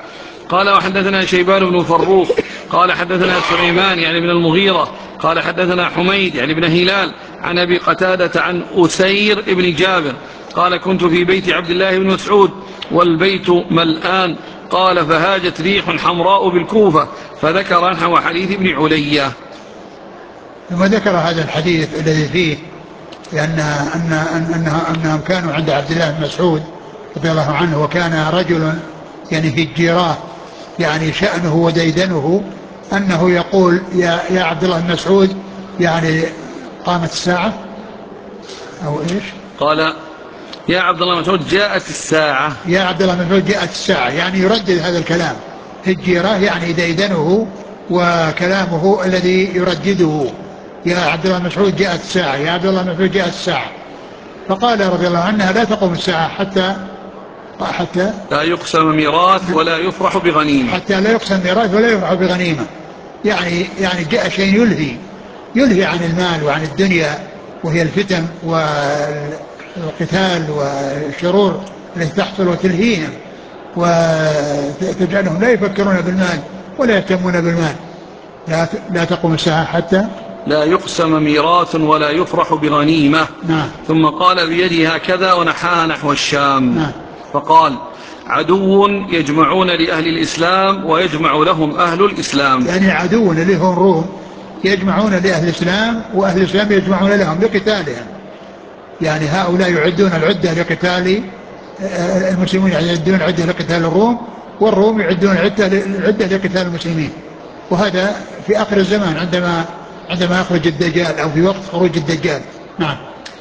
قال وحدثنا شيبان بن فروخ قال حدثنا سليمان يعني بن المغيرة قال حدثنا حميد يعني بن هلال عن أبي قتادة عن أسير بن جابر قال كنت في بيت عبد الله بن مسعود والبيت ملآن قال فهاجت ريح حمراء بالكوفة فذكر نحو حديث ابن علية. ثم ذكر هذا الحديث الذي فيه لأن أن أن أنهم كانوا عند عبد الله بن مسعود رضي الله عنه وكان رجل يعني في الجيراه يعني شأنه وديدنه أنه يقول يا يا عبد الله بن مسعود يعني قامت الساعة أو إيش؟ قال يا عبد الله بن مسعود جاءت الساعة. يا عبد الله بن مسعود جاءت الساعة يعني يردد هذا الكلام في الجيراه يعني ديدنه وكلامه الذي يردده يا عبد الله بن مسعود جاءت الساعة يا عبد الله بن مسعود جاءت الساعة. فقال رضي الله عنها لا تقوم الساعة حتى حتى لا يقسم ميراث ولا يفرح بغنيمة حتى لا يقسم ميراث ولا يفرح بغنيمة يعني يعني جاء شيء يلهي يلهي عن المال وعن الدنيا وهي الفتن والقتال والشرور التي تحصل وتلهيهم وتجعلهم لا يفكرون بالمال ولا يهتمون بالمال. لا لا تقوم الساعة حتى لا يقسم ميراث ولا يفرح بغنيمة. نعم. ثم قال بيده هكذا ونحاها نحو الشام. نعم. فقال عدو يجمعون لأهل الإسلام ويجمع لهم أهل الإسلام يعني عدو اللي هم الروم يجمعون لأهل الإسلام وأهل الإسلام يجمعون لهم لقتالهم يعني هؤلاء يعدون العدة لقتال المسلمون يعدون العدة لقتال الروم والروم يعدون العدة لقتال المسلمين. وهذا في آخر الزمان عندما عندما يخرج الدجال أو في وقت خروج الدجال. نعم.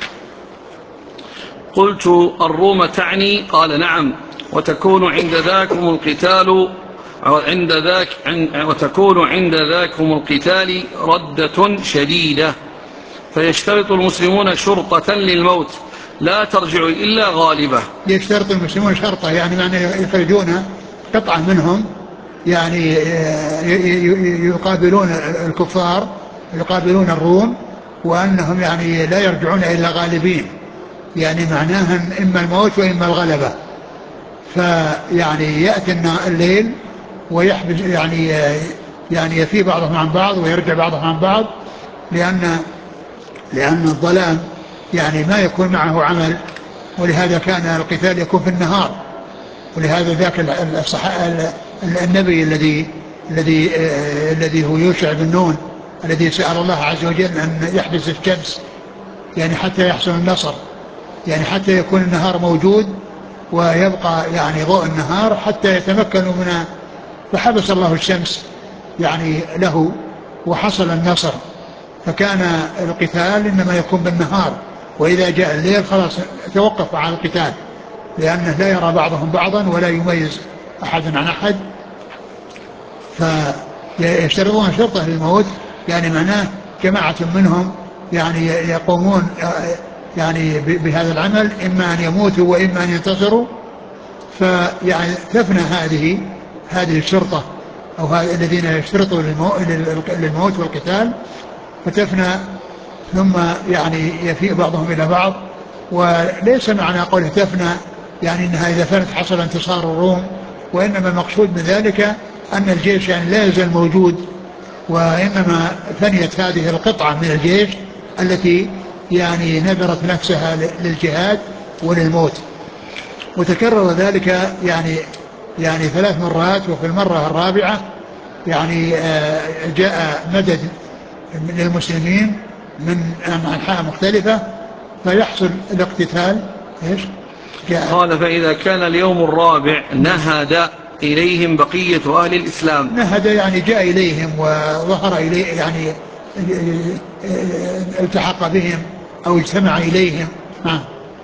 قلت الروم تعني؟ قال نعم وتكون عند ذاكم القتال عند ذاك وتكون عند ذاكم القتال ردة شديدة فيشترط المسلمون شرطة للموت لا ترجع إلا غالبة. يشترط المسلمون شرطة يعني معنى يخرجون قطعة منهم يعني يقابلون الكفار يقابلون الروم وأنهم يعني لا يرجعون إلا غالبين يعني معناها إما الموت وإما الغلبة. فيعني يأتي الليل ويحبس يعني يعني يفي بعضهم عن بعض ويرجع بعضهم عن بعض لأن لأن الظلام يعني ما يكون معه عمل ولهذا كان القتال يكون في النهار ولهذا ذاك النبي الذي الذي الذي هو يوشع بن نون الذي سأل الله عز وجل أن يحبس الشمس يعني حتى يحصل النصر يعني حتى يكون النهار موجود ويبقى يعني ضوء النهار حتى يتمكنوا من فحبس الله الشمس يعني له وحصل النصر. فكان القتال إنما يكون بالنهار وإذا جاء الليل خلاص توقف عن القتال لأنه لا يرى بعضهم بعضا ولا يميز أحد عن أحد. فيشترطون شرطة للموت يعني معناه جماعة منهم يعني يقومون يعني بهذا العمل إما أن يموتوا وإما أن ينتصروا. فيعني تفنى هذه هذه الشرطة أو الذين يشترطوا للموت والقتال فتفنى ثم يعني يفيء بعضهم إلى بعض. وليس معنى قوله تفنى يعني أنها إذا فنت حصل انتصار الروم وإنما المقصود من ذلك أن الجيش يعني لا يزال موجود وإنما فنيت هذه القطعة من الجيش التي يعني نذرت نفسها للجهاد وللموت. وتكرر ذلك يعني يعني ثلاث مرات وفي المرة الرابعة يعني جاء مدد للمسلمين من أنحاء مختلفة فيحصل الاقتتال. إيش؟ قال فإذا كان اليوم الرابع نهد إليهم بقية أهل الإسلام. نهد يعني جاء إليهم وظهر إليه يعني التحق بهم أو اجتمع إليهم. نعم.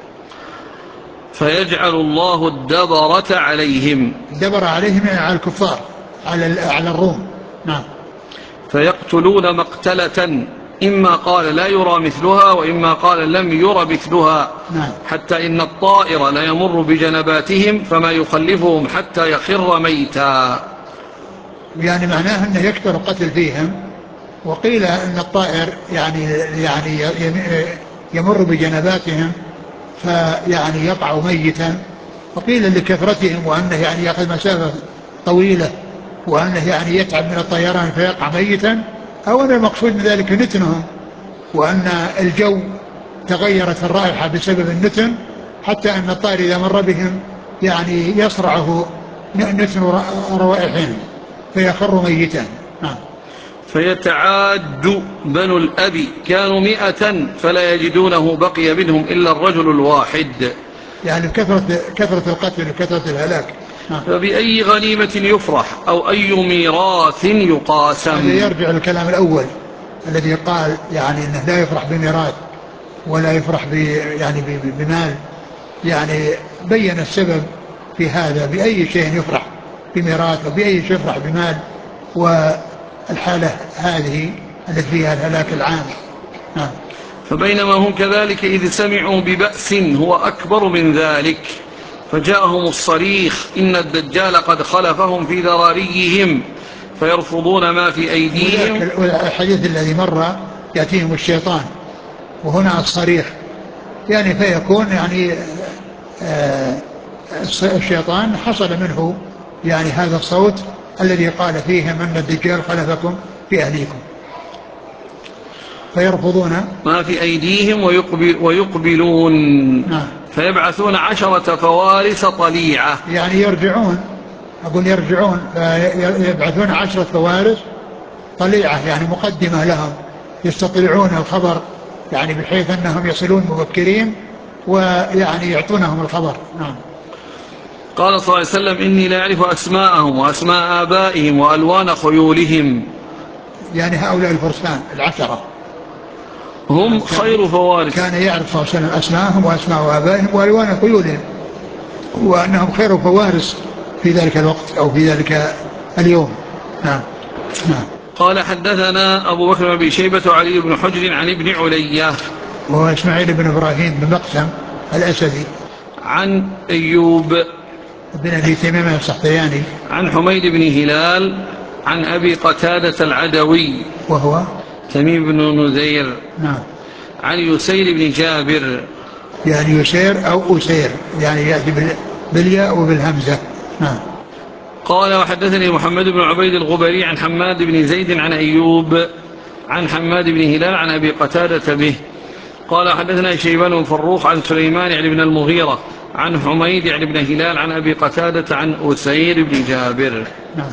فيجعل الله الدبرة عليهم. الدبر عليهم يعني على الكفار على على الروم. نعم. فيقتلون مقتلة إما قال لا يرى مثلها وإما قال لم يرى مثلها. نعم. حتى إن الطائر ليمر بجنباتهم فما يخلفهم حتى يخر ميتا. يعني معناه أنه يكثر القتل فيهم. وقيل أن الطائر يعني يعني يمر بجنباتهم فيعني يقع ميتا. وقيل لكثرتهم وأنه يعني يأخذ مسافة طويلة وأنه يعني يتعب من الطيران فيقع ميتا، أو أن المقصود من ذلك نتنهم، وأن الجو تغيرت الرائحة بسبب النتن، حتى أن الطائر إذا مر بهم يعني يصرعه نتن روائحهم فيخر ميتا. نعم. فيتعاد بنو الأب كانوا مئة فلا يجدونه بقي منهم إلا الرجل الواحد، يعني كثرة كثرة القتل وكثرة الهلاك. نعم. فبأي غنيمة يفرح أو أي ميراث يقاسم. هذا يرجع للكلام الأول الذي قال يعني أنه لا يفرح بميراث ولا يفرح ب يعني بمال، يعني بين السبب في هذا بأي شيء يفرح بميراث وبأي شيء يفرح بمال، والحالة هذه التي فيها الهلاك العام. نعم. فبينما هم كذلك إذ سمعوا ببأس هو أكبر من ذلك فجاءهم الصريخ إن الدجال قد خلفهم في ذراريهم فيرفضون ما في أيديهم. الحديث الذي مر يأتيهم الشيطان وهنا الصريخ، يعني فيكون يعني آه الشيطان حصل منه يعني هذا الصوت الذي قال فيهم أن الدجال خلفكم في أهليكم، فيرفضون ما في أيديهم ويقبل ويقبلون. نعم. فيبعثون عشرة فوارس طليعة، يعني يرجعون، أقول يرجعون فيبعثون عشرة فوارس طليعة، يعني مقدمة لهم يستطلعون الخبر، يعني بحيث أنهم يصلون مبكرين ويعني يعطونهم الخبر. نعم. قال صلى الله عليه وسلم إني لا أعرف أسماءهم وأسماء آبائهم وألوان خيولهم. يعني هؤلاء الفرسان العشرة هم خير فوارس، كان يعرف صلى الله عليه وسلم أسماءهم وأسماء آبائهم وألوان خيولهم، وأنهم خير فوارس في ذلك الوقت أو في ذلك اليوم. نعم. نعم. قال حدثنا أبو بكر بن أبي شيبة وعلي بن حجر عن ابن علية وهو إسماعيل بن إبراهيم بن مقسم الأسدي عن أيوب بن أبي تميم السختياني عن حميد بن هلال عن أبي قتادة العدوي وهو تميم بن نذير نعم عن يسير بن جابر، يعني يسير أو أسير يعني يأتي بالياء وبالهمزة. نعم. قال وحدثني محمد بن عبيد الغبري عن حماد بن زيد عن أيوب عن حماد بن هلال عن أبي قتادة به قال حدثنا شيبان بن فروخ عن سليمان يعني بن المغيرة عن حميد يعني بن هلال عن أبي قتادة عن أسير بن جابر. نعم.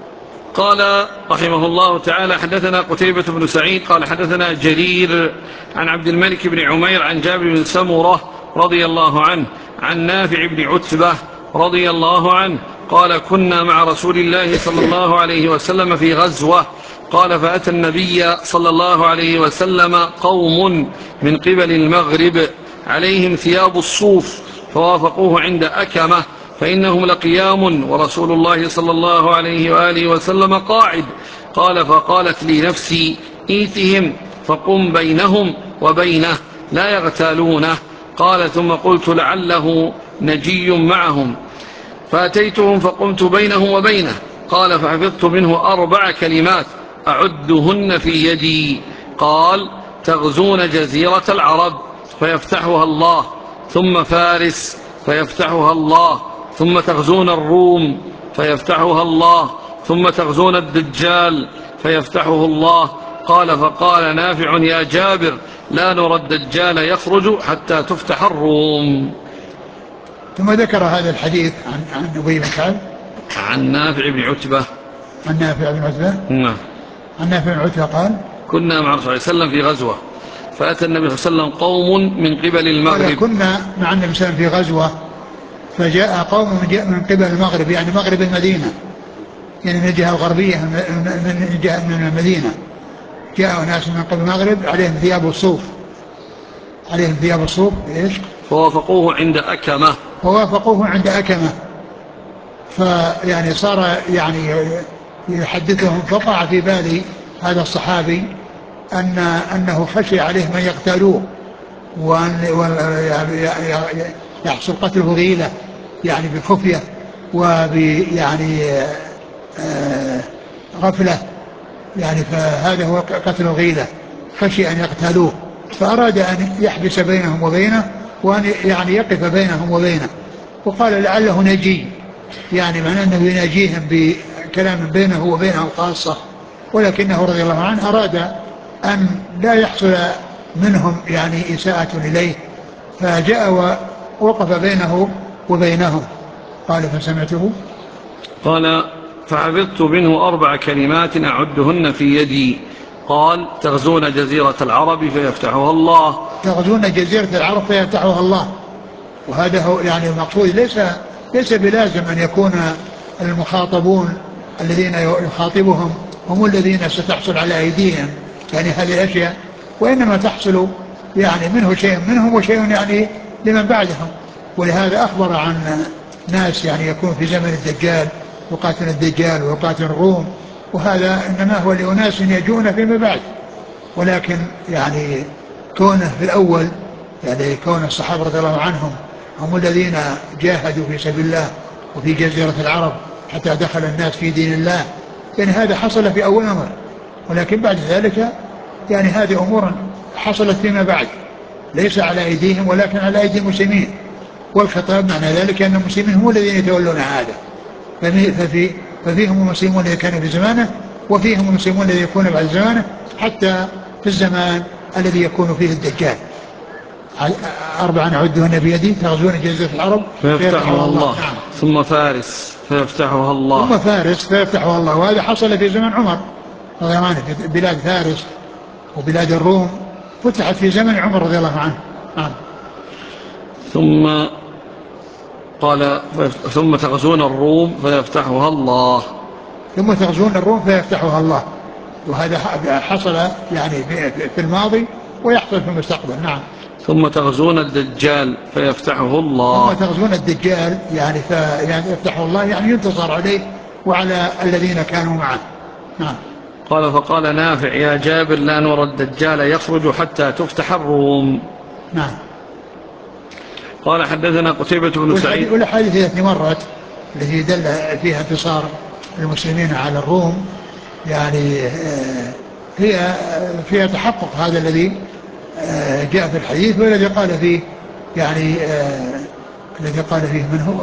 قال رحمه الله تعالى حدثنا قتيبة بن سعيد قال حدثنا جرير عن عبد الملك بن عمير عن جابر بن سمرة رضي الله عنه عن نافع بن عتبة رضي الله عنه قال كنا مع رسول الله صلى الله عليه وسلم في غزوة قال فأتى النبي صلى الله عليه وسلم قوم من قبل المغرب عليهم ثياب الصوف فوافقوه عند أكمة فإنهم لقيام ورسول الله صلى الله عليه وآله وسلم قاعد قال فقالت لي نفسي إيتهم فقم بينهم وبينه لا يغتالونه قال ثم قلت لعله نجي معهم فأتيتهم فقمت بينهم وبينه قال فحفظت منه أربع كلمات أعدهن في يدي قال تغزون جزيرة العرب فيفتحها الله ثم فارس فيفتحها الله ثم تغزون الروم فيفتحها الله ثم تغزون الدجال فيفتحه الله قال فقال نافع يا جابر لا نرى الدجال يخرج حتى تفتح الروم. ثم ذكر هذا الحديث عن عن أبي بن كعب عن نافع بن عتبة عن نافع بن عتبة نعم عن نافع بن عتبة قال كنا مع الرسول صلى الله عليه وسلم في غزوة فأتى النبي صلى الله عليه وسلم قوم من قبل المغرب. كنا مع النبي صلى الله عليه وسلم في غزوة فجاء قوم من قبل المغرب يعني مغرب المدينة، يعني من الجهة الغربية من جهة من المدينة جاء ناس من قبل المغرب عليهم ثياب الصوف عليهم ثياب الصوف ايش؟ فوافقوه عند أكمة فوافقوه عند أكمة فيعني صار يعني يحدثهم فقع في بالي هذا الصحابي أن أنه خشي عليه من يقتلوه وأن يحصل قتله غيلة يعني بخفية وبيعني غفلة، يعني فهذا هو قتل الغيلة، خشي أن يقتلوه فأراد أن يحبس بينهم وبينه وأن يعني يقف بينهم وبينه وقال لعله نجي يعني معناه أنه يناجيهم بكلام بينه وبينهم خاصة، ولكنه رضي الله عنه أراد أن لا يحصل منهم يعني إساءة إليه، فجاء ووقف بينه وبينهم. قال فسمعته قال فحفظت منه أربع كلمات أعدهن في يدي. قال تغزون جزيرة العرب فيفتحها الله. تغزون جزيرة العرب فيفتحها الله. وهذا هو يعني المقصود، ليس ليس بلازم أن يكون المخاطبون الذين يخاطبهم هم الذين ستحصل على أيديهم يعني هذه الأشياء، وإنما تحصل يعني منه شيء منهم وشيء يعني لمن بعدهم. ولهذا أخبر عن ناس يعني يكون في زمن الدجال يقاتل الدجال ويقاتل الروم، وهذا إنما هو لأناس يجون فيما بعد. ولكن يعني كونه في الأول يعني كون الصحابة رضي الله عنهم هم الذين جاهدوا في سبيل الله وفي جزيرة العرب حتى دخل الناس في دين الله، يعني هذا حصل في أول أمر. ولكن بعد ذلك يعني هذه أمور حصلت فيما بعد ليس على أيديهم ولكن على أيدي المسلمين، والخطاب معنى ذلك أن المسلمين هم الذين يتولون هذا. ففي ففيهم المسلمون الذين كانوا في زمانه وفيهم المسلمون الذين يكونون بعد زمانه، حتى في الزمان الذي يكون فيه الدجال. أربعا أعدهن بيدي تغزون جزيرة العرب فيفتحها الله. نعم. ثم فارس فيفتحها الله. ثم فارس فيفتحها الله. وهذا حصل في زمن عمر رضي الله عنه. بلاد فارس وبلاد الروم فتحت في زمن عمر رضي الله عنه. نعم. ثم قال ثم تغزون الروم فيفتحها الله. ثم تغزون الروم فيفتحها الله. وهذا حصل يعني في الماضي ويحصل في المستقبل. نعم. ثم تغزون الدجال فيفتحه الله. ثم تغزون الدجال يعني يعني يفتحه الله يعني ينتصر عليه وعلى الذين كانوا معه. نعم. قال فقال نافع يا جابر لا نرى الدجال يخرج حتى تفتح الروم. نعم. قال حدثنا قتيبة بن سعيد. والحديث التي مرت التي دل فيها انتصار المسلمين على الروم يعني هي فيها تحقق هذا الذي جاء في الحديث والذي قال فيه يعني الذي قال فيه من هو.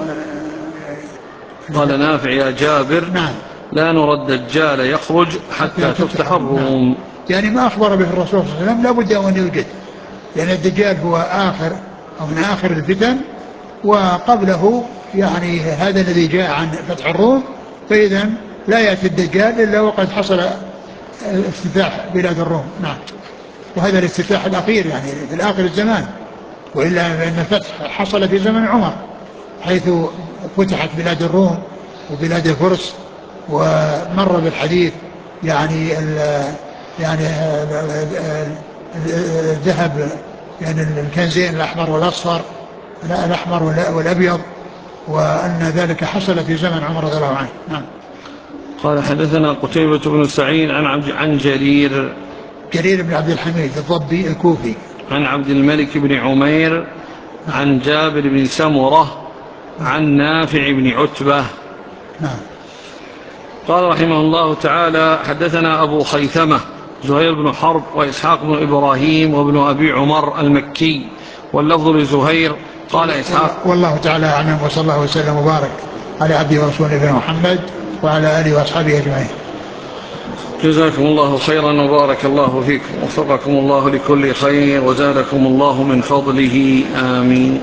قال نافع يا جابر نعم لا نرى الدجال يخرج حتى تفتح الروم. نعم. يعني ما أخبر به الرسول صلى الله عليه وسلم لا بد أن يوجد، لأن الدجال هو آخر أو من آخر الفتن، وقبله يعني هذا الذي جاء عن فتح الروم، فإذا لا يأتي الدجال إلا وقد حصل افتتاح بلاد الروم. نعم. وهذا الافتتاح الأخير يعني في آخر الزمان، وإلا فإن الفتح حصل في زمن عمر حيث فتحت بلاد الروم وبلاد الفرس. ومر بالحديث يعني ال يعني الذهب يعني الكنزين الأحمر والأصفر الأحمر والأبيض، وأن ذلك حصل في زمن عمر رضي الله عنه. نعم. قال حدثنا قتيبة بن سعيد عن عبد عن جرير جرير بن عبد الحميد الضبي الكوفي عن عبد الملك بن عمير عن جابر بن سمرة عن نافع بن عتبة. نعم. قال رحمه الله تعالى حدثنا أبو خيثمة زهير بن حرب وإسحاق بن إبراهيم وابن أبي عمر المكي واللفظ لزهير. قال إسحاق والله تعالى أعلم، وصلى الله وسلم وبارك على عبده ورسوله نبينا محمد وعلى آله وأصحابه أجمعين. جزاكم الله خيرا وبارك الله فيكم ووفقكم الله لكل خير وزادكم الله من فضله آمين.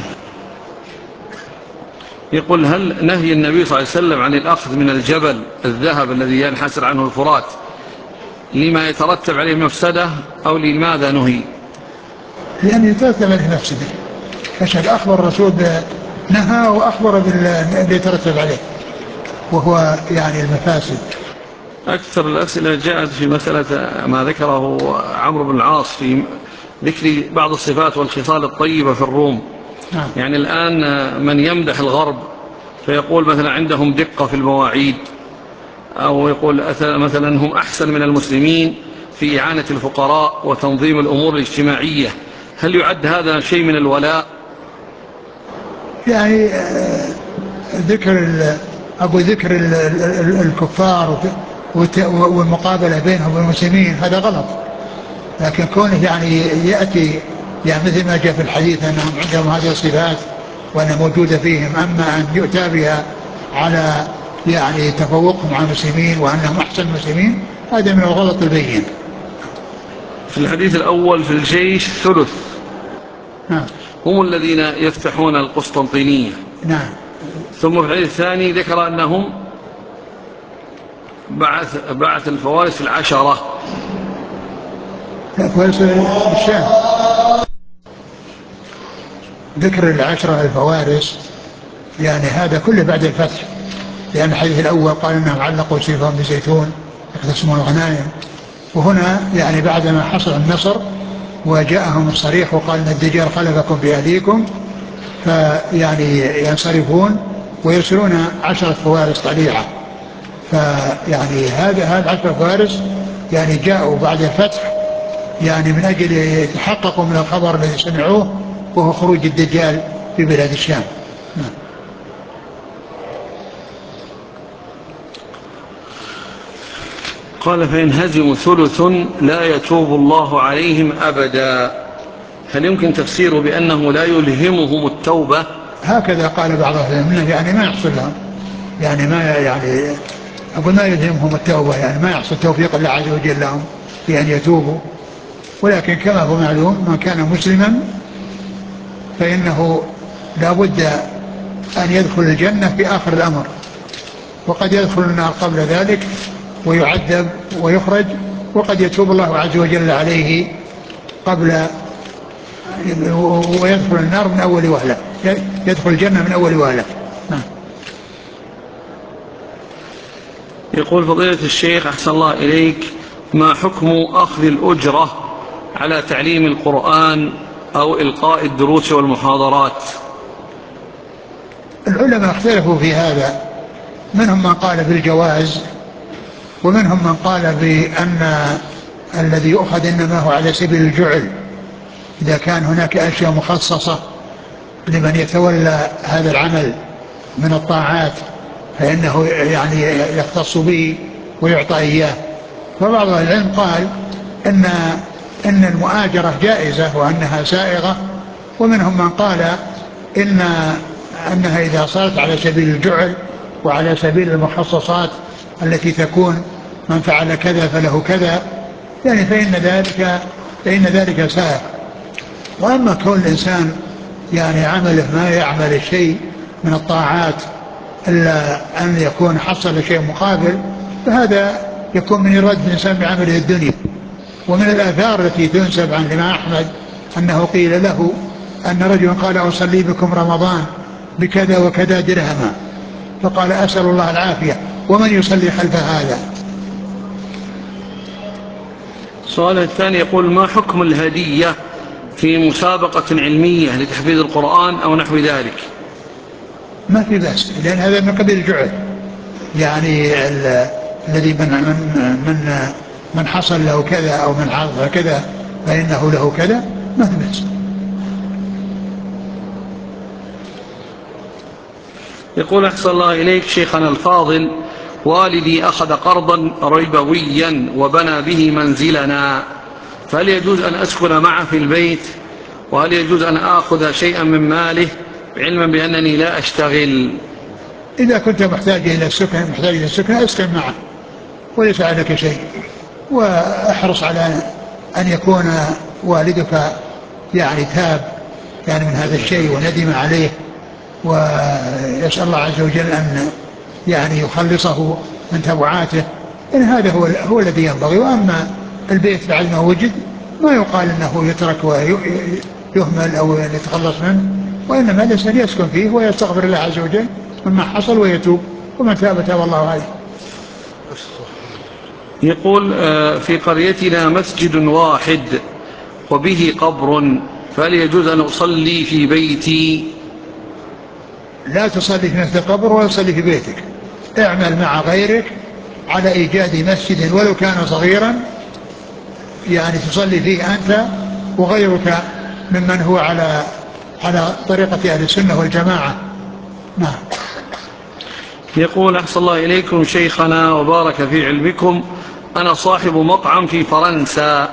يقول هل نهي النبي صلى الله عليه وسلم عن الأخذ من الجبل الذهب الذي ينحسر عنه الفرات لما يترتب عليه مفسدة أو لماذا نهي؟ لأن يترتب عليه مفسدة، فشهد أخبر الرسول نهى وأخبر بالذي يترتب عليه وهو يعني المفاسد. أكثر الأسئلة جاءت في مسألة ما ذكره عمرو بن العاص في ذكر بعض الصفات والخصال الطيبة في الروم. نعم. يعني الآن من يمدح الغرب فيقول مثلا عندهم دقة في المواعيد، أو يقول مثلا هم أحسن من المسلمين في إعانة الفقراء وتنظيم الأمور الاجتماعية، هل يعد هذا شيء من الولاء؟ يعني ذكر أقول ذكر الكفار والمقابلة بينهم والمسلمين هذا غلط، لكن كونه يعني يأتي يعني مثل ما جاء في الحديث أنهم عندهم هذه الصفات وأنها موجودة فيهم، أما أن يؤتى بها على يعني تفوقهم على المسلمين وأنهم أحسن المسلمين، هذا من الغلط البين. في الحديث الأول في الجيش ثلث نعم. هم الذين يفتحون القسطنطينية. نعم. ثم في الحديث الثاني ذكر أنهم بعث, بعث الفوارس العشرة. لا، فوارس الشام، ذكر العشرة الفوارس يعني هذا كله بعد الفتح، لأن الحديث الأول قال أنهم علقوا سيفهم بزيتون يقتسمون الغنائم، وهنا يعني بعدما حصل النصر وجاءهم الصريح وقال أن الدجال خلفكم بأهليكم، فيعني ينصرفون ويرسلون عشرة فوارس طليعة. فيعني هذا هذا عشرة فوارس يعني جاءوا بعد الفتح يعني من أجل يتحققوا من الخبر الذي سمعوه وهو خروج الدجال في بلاد الشام. قال فينهزم ثلث لا يتوب الله عليهم أبدا. هل يمكن تفسيره بأنه لا يلهمهم التوبة؟ هكذا قال بعض العلماء، يعني ما يحصل لهم، يعني ما يعني أقول ما يلهمهم التوبة، يعني ما يحصل توفيق الله عز وجل لهم في أن يتوبوا. ولكن كما هو معلوم من كان مسلما فإنه لا بد أن يدخل الجنة في آخر الأمر، وقد يدخل النار قبل ذلك ويعذب ويخرج، وقد يتوب الله عز وجل عليه قبل ويدخل النار من أول وهلة، يدخل الجنة من أول وهلة. نعم. يقول فضيلة الشيخ أحسن الله إليك، ما حكم أخذ الأجرة على تعليم القرآن أو إلقاء الدروس والمحاضرات؟ العلماء اختلفوا في هذا، منهم من قال بالجواز، ومنهم من قال بأن الذي يؤخذ إنما هو على سبيل الجعل، إذا كان هناك أشياء مخصصة لمن يتولى هذا العمل من الطاعات فإنه يعني يختص به ويعطى إياه. فبعض العلم قال إن إن المؤاجرة جائزة وأنها سائغة، ومنهم من قال إن أنها إذا صارت على سبيل الجعل وعلى سبيل المخصصات التي تكون من فعل كذا فله كذا يعني فإن ذلك فإن ذلك سائغ. وأما كون الإنسان يعني عمله ما يعمل الشيء من الطاعات إلا أن يكون حصل شيء مقابل، فهذا يكون من إرادة الإنسان بعمله الدنيا. ومن الآثار التي تنسب عن الإمام أحمد أنه قيل له أن رجلا قال أصلي بكم رمضان بكذا وكذا درهما، فقال أسأل الله العافية ومن يصلي خلف هذا. السؤال الثاني يقول ما حكم الهدية في مسابقة علمية لتحفيظ القرآن أو نحو ذلك؟ ما في بأس، لأن هذا من قبيل الجعل، يعني الذي من من من من حصل له كذا أو من عرض كذا فإنه له كذا، ما في بأس. يقول أحسن الله إليك شيخنا الفاضل، والدي أخذ قرضا ربويا وبنى به منزلنا، فهل يجوز أن أسكن معه في البيت؟ وهل يجوز أن آخذ شيئا من ماله علما بأنني لا أشتغل؟ إذا كنت محتاج إلى السكن محتاج إلى السكن أسكن معه وليس عليك شيء، وأحرص على أن يكون والدك يعني تاب يعني من هذا الشيء وندم عليه، ويسأل الله عز وجل أن يعني يخلصه من تبعاته، إن هذا هو هو الذي ينبغي. وأما البيت بعد ما وجد ما يقال أنه يترك ويهمل أو يتخلص منه، وإنما الإنسان يسكن فيه ويستغفر الله عز وجل مما حصل ويتوب، ومن تاب تاب الله عليه. يقول في قريتنا مسجد واحد وبه قبر، فهل يجوز أن أصلي في بيتي؟ لا تصلي في نفس القبر ولا تصلي في بيتك، اعمل مع غيرك على إيجاد مسجد ولو كان صغيرا يعني تصلي فيه أنت وغيرك ممن هو على على طريقة أهل السنة والجماعة. نعم. يقول أحسن الله إليكم شيخنا وبارك في علمكم، أنا صاحب مطعم في فرنسا،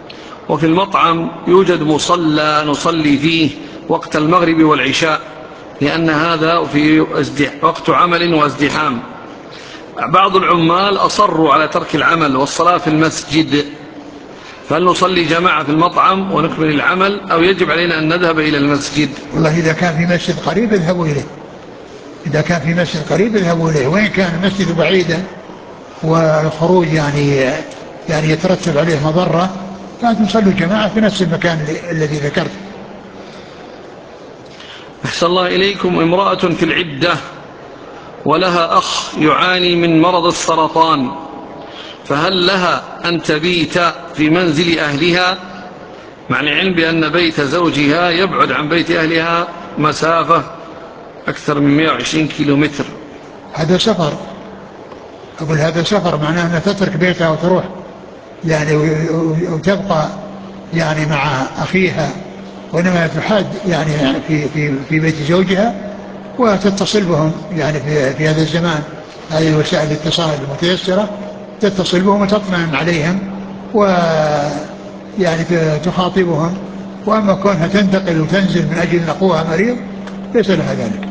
وفي المطعم يوجد مصلى نصلي فيه وقت المغرب والعشاء، لأن هذا في وقت عمل وازدحام. بعض العمال أصروا على ترك العمل والصلاة في المسجد، فهل نصلي جماعة في المطعم ونكمل العمل أو يجب علينا أن نذهب إلى المسجد؟ والله إذا كان في مسجد قريب اذهبوا إليه، إذا كان في مسجد قريب اذهبوا إليه، وإن كان المسجد بعيدا والخروج يعني يعني يترتب عليه مضرة فأنتم صلوا جماعة في نفس المكان الذي ذكرت. أحسن الله إليكم. امرأة في العدة ولها أخ يعاني من مرض السرطان، فهل لها أن تبيت في منزل أهلها مع العلم بأن بيت زوجها يبعد عن بيت أهلها مسافة أكثر من مئة وعشرين كيلو متر؟ هذا سفر، أقول هذا سفر، معناه أنها تترك بيتها وتروح يعني وتبقى يعني مع أخيها، وإنما تحاد يعني في في في بيت زوجها وتتصل بهم يعني في في هذا الزمان. هذه وسائل الاتصال المتيسرة، تتصل بهم وتطمئن عليهم ويعني تخاطبهم. وأما كونها تنتقل وتنزل من أجل أن أخوها مريض ليس لها ذلك.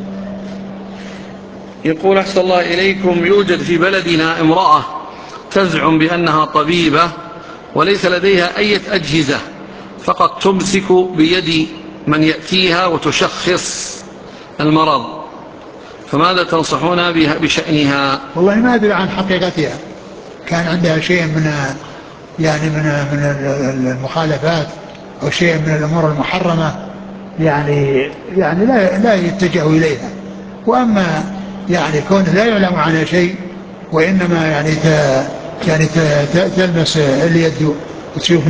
يقول أحسن الله إليكم، يوجد في بلدنا امرأة تزعم بأنها طبيبة وليس لديها أي أجهزة، فقط تمسك بيد من يأتيها وتشخص المرض، فماذا تنصحون بها بشأنها؟ والله ما أدري عن حقيقتها، كان عندها شيء من يعني من من المخالفات أو شيء من الأمور المحرمة يعني يعني لا لا يتجه إليها. وأما يعني كون لا يعلم عنها شيء وإنما يعني ت يعني تلمس اليد وتشوف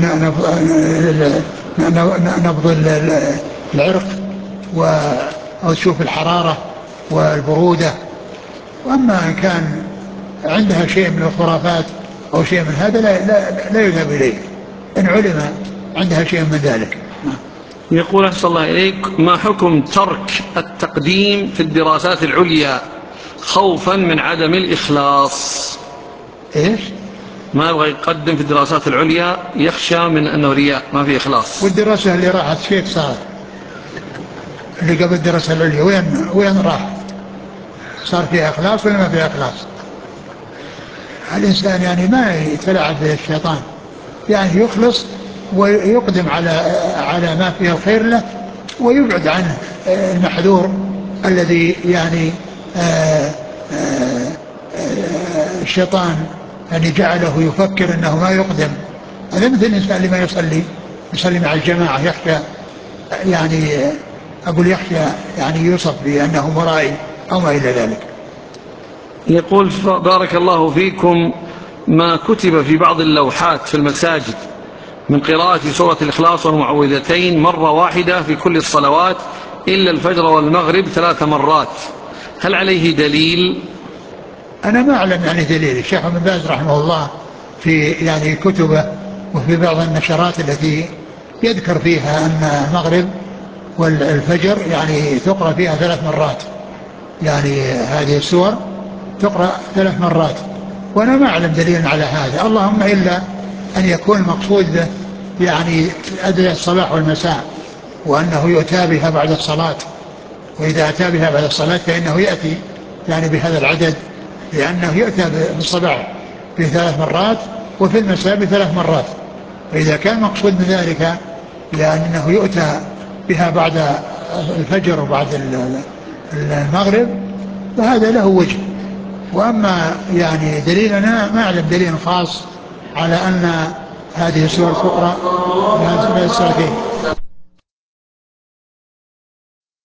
نبض العرق أو تشوف الحرارة والبرودة. وأما إن كان عندها شيء من الخرافات أو شيء من هذا لا, لا, لا يذهب إليه إن علم عندها شيء من ذلك. يقول أحسن الله إليك، ما حكم ترك التقديم في الدراسات العليا خوفا من عدم الإخلاص؟ إيش؟ ما يبغى يقدم في الدراسات العليا يخشى من أنه رياء ما في إخلاص. والدراسة اللي راحت كيف صارت؟ اللي قبل الدراسة العليا وين وين راح؟ صار فيها إخلاص ولا ما فيها إخلاص؟ الإنسان يعني ما يتلاعب به الشيطان، يعني يخلص ويقدم على على ما فيه الخير له ويبعد عنه المحذور الذي يعني آآ آآ الشيطان يعني جعله يفكر أنه ما يقدم. هذا مثل الإنسان اللي ما يصلي يصلي مع الجماعة يخشى يعني أقول يخشى يعني يوصف بأنه مرائي أو ما إلى ذلك. يقول بارك الله فيكم، ما كتب في بعض اللوحات في المساجد من قراءة سورة الإخلاص والمعوذتين مرة واحدة في كل الصلوات إلا الفجر والمغرب ثلاث مرات، هل عليه دليل؟ أنا ما أعلم يعني دليل. الشيخ ابن باز رحمه الله في يعني كتبه وفي بعض النشرات التي يذكر فيها أن المغرب والفجر يعني تقرأ فيها ثلاث مرات، يعني هذه السور تقرأ ثلاث مرات، وأنا ما أعلم دليل على هذا، اللهم إلا أن يكون المقصود به يعني أدعية الصباح والمساء وأنه يؤتى بها بعد الصلاة، وإذا أتى بها بعد الصلاة فإنه يأتي يعني بهذا العدد، لأنه يؤتى بالصباح بثلاث مرات وفي المساء بثلاث مرات. فإذا كان مقصود من ذلك لأنه يؤتى بها بعد الفجر وبعد المغرب فهذا له وجه. وأما يعني دليلنا ما أعلم دليل خاص على أن هذه السور تقرأ بهذه السورتين.